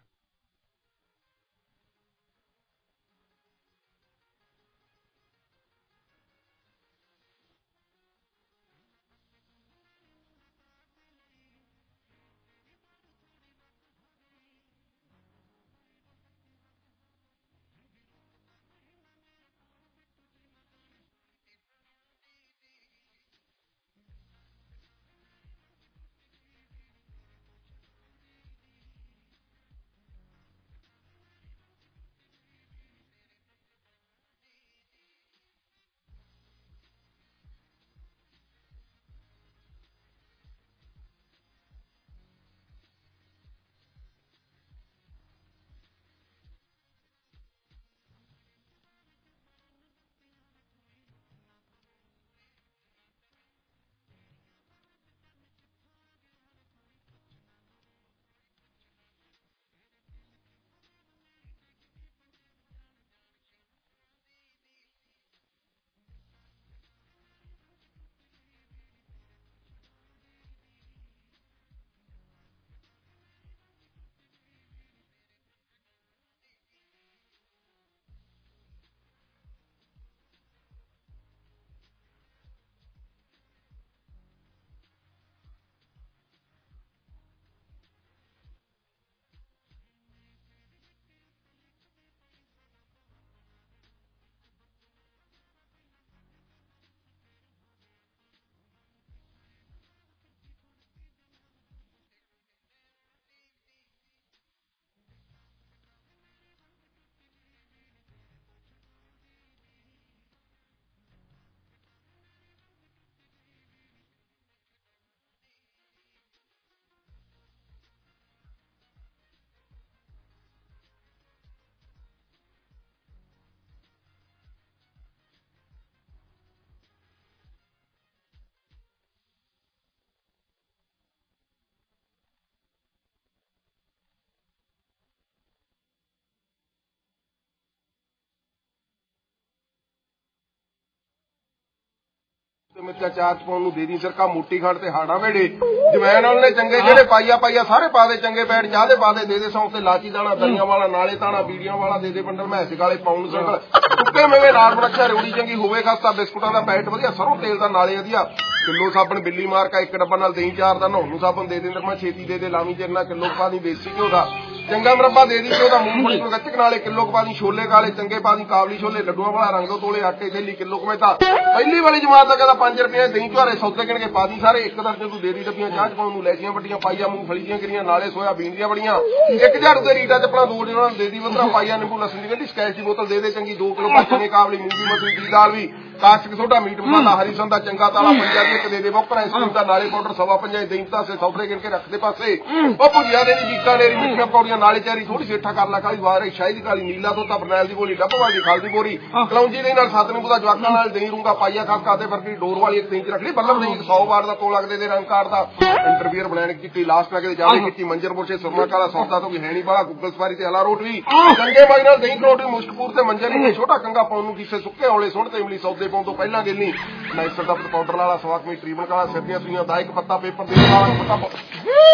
ਮਿਰਚਾਂ ਚਾਰ ਚ ਪਾਉਣ ਨੂੰ ਦੇ ਦੀ ਸਿਰਕਾ ਮੋਟੀ ਖੰਡ ਤੇ ਹਾੜਾ ਵੇੜੇ ਜਮੈਨ ਵਾਲੇ ਨੇ ਚੰਗੇ ਜਿਹੜੇ ਪਾਈਆ ਸਾਰੇ ਪਾ ਦੇ ਚੰਗੇ ਬੈਠ ਚਾਹ ਦੇ ਪਾ ਦੇ ਸੌਂਫ ਤੇ ਲਾਚੀ ਦਾਣਾ ਦਰੀਆਂ ਵਾਲਾ ਨਾਲੇ ਤਾਣਾ ਬੀੜੀਆਂ ਵਾਲਾ ਦੇ ਬੰਡਲ ਮੈਸ ਵਾਲੇ ਪਾਉਣ ਸਰਕਲ ਕੁੱਤੇ ਮੇਵੇਂ ਨਾਲ ਬੜਖਿਆ ਰੋੜੀ ਚੰਗੀ ਹੋਵੇ ਖਸਤਾ ਬਿਸਕੁਟਾਂ ਦਾ ਪੈਕਟ ਵਧੀਆ ਸਰੋਂ ਤੇਲ ਦਾ ਨਾਲੇ ਵਧੀਆ ਕਿਲੋ ਸਾਬਣ ਬਿੱਲੀ ਮਾਰਕਾ ਇੱਕ ਡੱਬਾ ਨਾਲ ਦਹੀਂ ਚਾਰ ਦਾ ਨਹਾਉਣ ਨੂੰ ਸਾਬਣ ਦੇ ਦਿੰਦਾ ਮੈਂ ਛੇਤੀ ਦੇ ਲਾਵੀਂ ਚਿਰਨਾ ਕਿਲੋ ਪਾ ਦੀ ਦੇਸੀ ਘਿਓ ਦਾ ਚੰਗਾ ਮੁਰੱਬਾ ਦੇ ਦੀ ਘਿਓ ਦਾ ਮੂੰਗਫਲੀ ਤੋਂ ਗੱਚਕ ਨਾਲੇ ਕਿਲੋ ਪਾ ਦੀ ਛੋਲੇ ਕਾਲੇ ਚੰਗੇ ਪਾ ਦੀ ਕਾਬਲੀ ਛੋਲੇ ਲੱਡੂਆਂ ਵਾਲਾ ਰੰਗ ਦੋ ਤੋਲੇ ਆਟੇ ਥੈਲੀ ਕਿਲੋ ਕਮੇਤਾ ਪਹਿਲੀ ਵਾਲੀ ਜਮਾਤ ਦਾ ਕਹਿੰਦਾ 5 ਰੁਪਏ ਦਹੀਂ ਝੁਆਰੇ ਸੌਦੇ ਗਿਣ ਕੇ ਪਾ ਦੀ ਸਾਰੇ ਇੱਕ ਦਰਜਨ ਤੂੰ ਦੇ ਦੀ ਡੱਬੀਆਂ ਚਾਹ ਚ ਪਾਉਣ ਨੂੰ ਲੈਚੀਆਂ ਵੱਡੀਆਂ ਪਾਈਆ ਮੂੰਗਫਲੀ ਦੀਆਂ ਗਿਰੀਆਂ ਨਾਲੇ ਸੋਇਆ ਬੀਨ ਦੀਆਂ ਬੜੀਆਂ ਇੱਕ ਝਾੜੂ ਤੇ ਰੀਟਾ ਚੱਪਣਾ ਦੋ ਜਿਹਨਾਂ ਨੂੰ ਦੇ ਦੀ ਬੰਦਰਾ ਪਾਈਆ ਨਿੰਬੂ ਲਸਣ ਦੀ ਕਹਿੰਦੀ ਸਕੈਚ ਦੀ ਬੋਤਲ ਦੇ ਚੰਗੀ 2 ਕਿਲੋ ਪਾਚਣੇ ਕਾਬਲੀ ਮੂੰਗੀ ਮਸਰੀ ਦੀ ਦਾਲ ਵੀ ਕਾਸਟਿਕ ਸੋਡਾ ਮੀਟ ਮਸਾਲਾ ਹਰੀ ਸੰਦਾ ਚੰਗਾ ਤਾਲਾ ਪੰਜਾ ਦੀ ਇੱਕ ਦੇ ਬੋਕਰ ਆਈਸਕ੍ਰੀਮ ਦਾ ਨਾਲੇ ਪਾਊਡਰ 5.5 ਦਹੀਂ ਤਾਸੇ ਸੌਦੇ ਗਿਣ ਕੇ ਰੱਖਦੇ ਪਾਸੇ ਉਹ ਭੁਜੀਆ ਦੇ ਵੀ ਬੀਕਾਨੇਰੀ ਮਿੱਠੀਆਂ ਪੌੜੀਆਂ ਨਾਲੇ ਚਾਰੀ ਥੋੜੀ ਸੇਠਾ ਕਰ ਲਾ ਕਾਲੀ ਵਾਰ ਸ਼ਾਹੀ ਕਾਲੀ ਨੀਲਾ ਤੋਂ ਤਾਂ ਬਰਨੈਲ ਦੀ ਬੋਲੀ ਡੱਬਵਾਲ ਦੀ ਖਾਲ ਦੀ ਬੋਰੀ ਕਲੌਂਜੀ ਦੇ ਨਾਲ ਸੱਤ ਨਿੰਬੂ ਦਾ ਜਵਾਕਾਂ ਨਾਲ ਦਹੀਂ ਰੂੰਗਾ ਪਾਈਆ ਖਾਕਾ ਤੇ ਵਰਗੀ ਡੋਰ ਵਾਲੀ ਇੱਕ ਦਹੀਂ ਚ ਰੱਖ ਲਈ ਬੱਲਬ ਦਹੀਂ 100 ਵਾਰ ਦਾ ਕੋਲ ਲੱਗਦੇ ਦੇ ਰੰਗ ਕਾਰ ਦਾ ਇੰਟਰਵੀਅਰ ਬਣਾਣ ਕੀਤੀ ਲਾਸਟ ਲਾ ਕੇ ਜਾਵੇ ਕੀਤੀ ਮੰਜਰ ਪੁਰਸ਼ੇ ਸੁਰਮਾ ਕਾਲਾ ਸੌਦਾ ਤੋਂ ਵੀ ਹੈ ਨਹੀਂ ਬਾਲਾ ਗੁੱਗਲ ਸਵਾਰੀ ਤੇ ਹਲਾ ਰੋਟ ਵੀ ਚੰਗੇ ਮਾਈ ਨਾਲ ਦਹੀਂ ਕਰੋਟੀ ਮੁਸ਼ਕਪੂਰ ਤੇ ਮੰਜਰ ਨਹੀਂ ਛੋਟਾ ਕੰਗਾ ਪਾਉਣ ਨੂੰ ਕਿਸੇ ਸੁੱਕੇ ਔਲੇ ਸੁੱਟ ਤੇ ਇਮਲੀ ਸੌਦੇ ਪਾਉਣ ਤੋਂ ਪਹਿਲਾਂ ਗਿਲਨੀ ਨਾਈਸਰ ਦਾ ਪਾਊਡਰ ਵਾਲਾ ਸਵਾਕਮੀ ਟ੍ਰੀਟਮੈਂਟ ਵਾਲਾ ਸਿਰ ਦੀਆਂ ਸੂਈਆਂ ਦਾ ਇੱਕ ਪੱਤਾ ਪੇਪਰ ਦੇ ਵਾਲਾ ਪੱਤਾ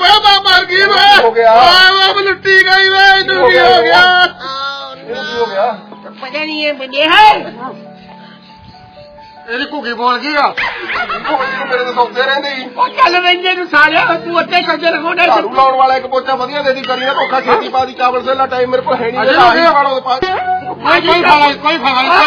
ਮਰ ਗਈ ਹੋ ਗਿਆ ਮੈਂ ਲੁੱਟੀ ਗਈ ਵੇ ਇਹਨੂੰ ਕੀ ਹੋ ਗਿਆ ਇਹਨੂੰ ਕੀ ਹੋ ਗਿਆ ਪਤਾ ਨਹੀਂ ਇਹ ਬੰਦੇ ਹੈ ਇਹਦੀ ਘੁੱਗੀ ਬੋਲ ਗਈ ਆ ਮੇਰੇ ਤਾਂ ਸੌਦੇ ਰਹਿੰਦੇ ਹੀ ਉਹ ਚੱਲ ਰਹਿੰਦੇ ਨੂੰ ਸਾਲਿਆ ਤੂੰ ਉੱਤੇ ਕੰਜਰ ਹੋਣਾ ਝਾੜੂ ਲਾਉਣ ਵਾਲਾ ਇੱਕ ਪੋਚਾ ਵਧੀਆ ਦੇ ਦੀ ਕਰੀ ਨਾ ਧੋਖਾ ਛੇਤੀ ਪਾ ਦੀ ਚਾਵਲ ਸੇਲਾ ਟਾਈਮ ਮੇਰੇ ਕੋਲ ਹੈ ਨਹੀਂ ਕੋਈ ਫਾਇਦਾ ਨਹੀਂ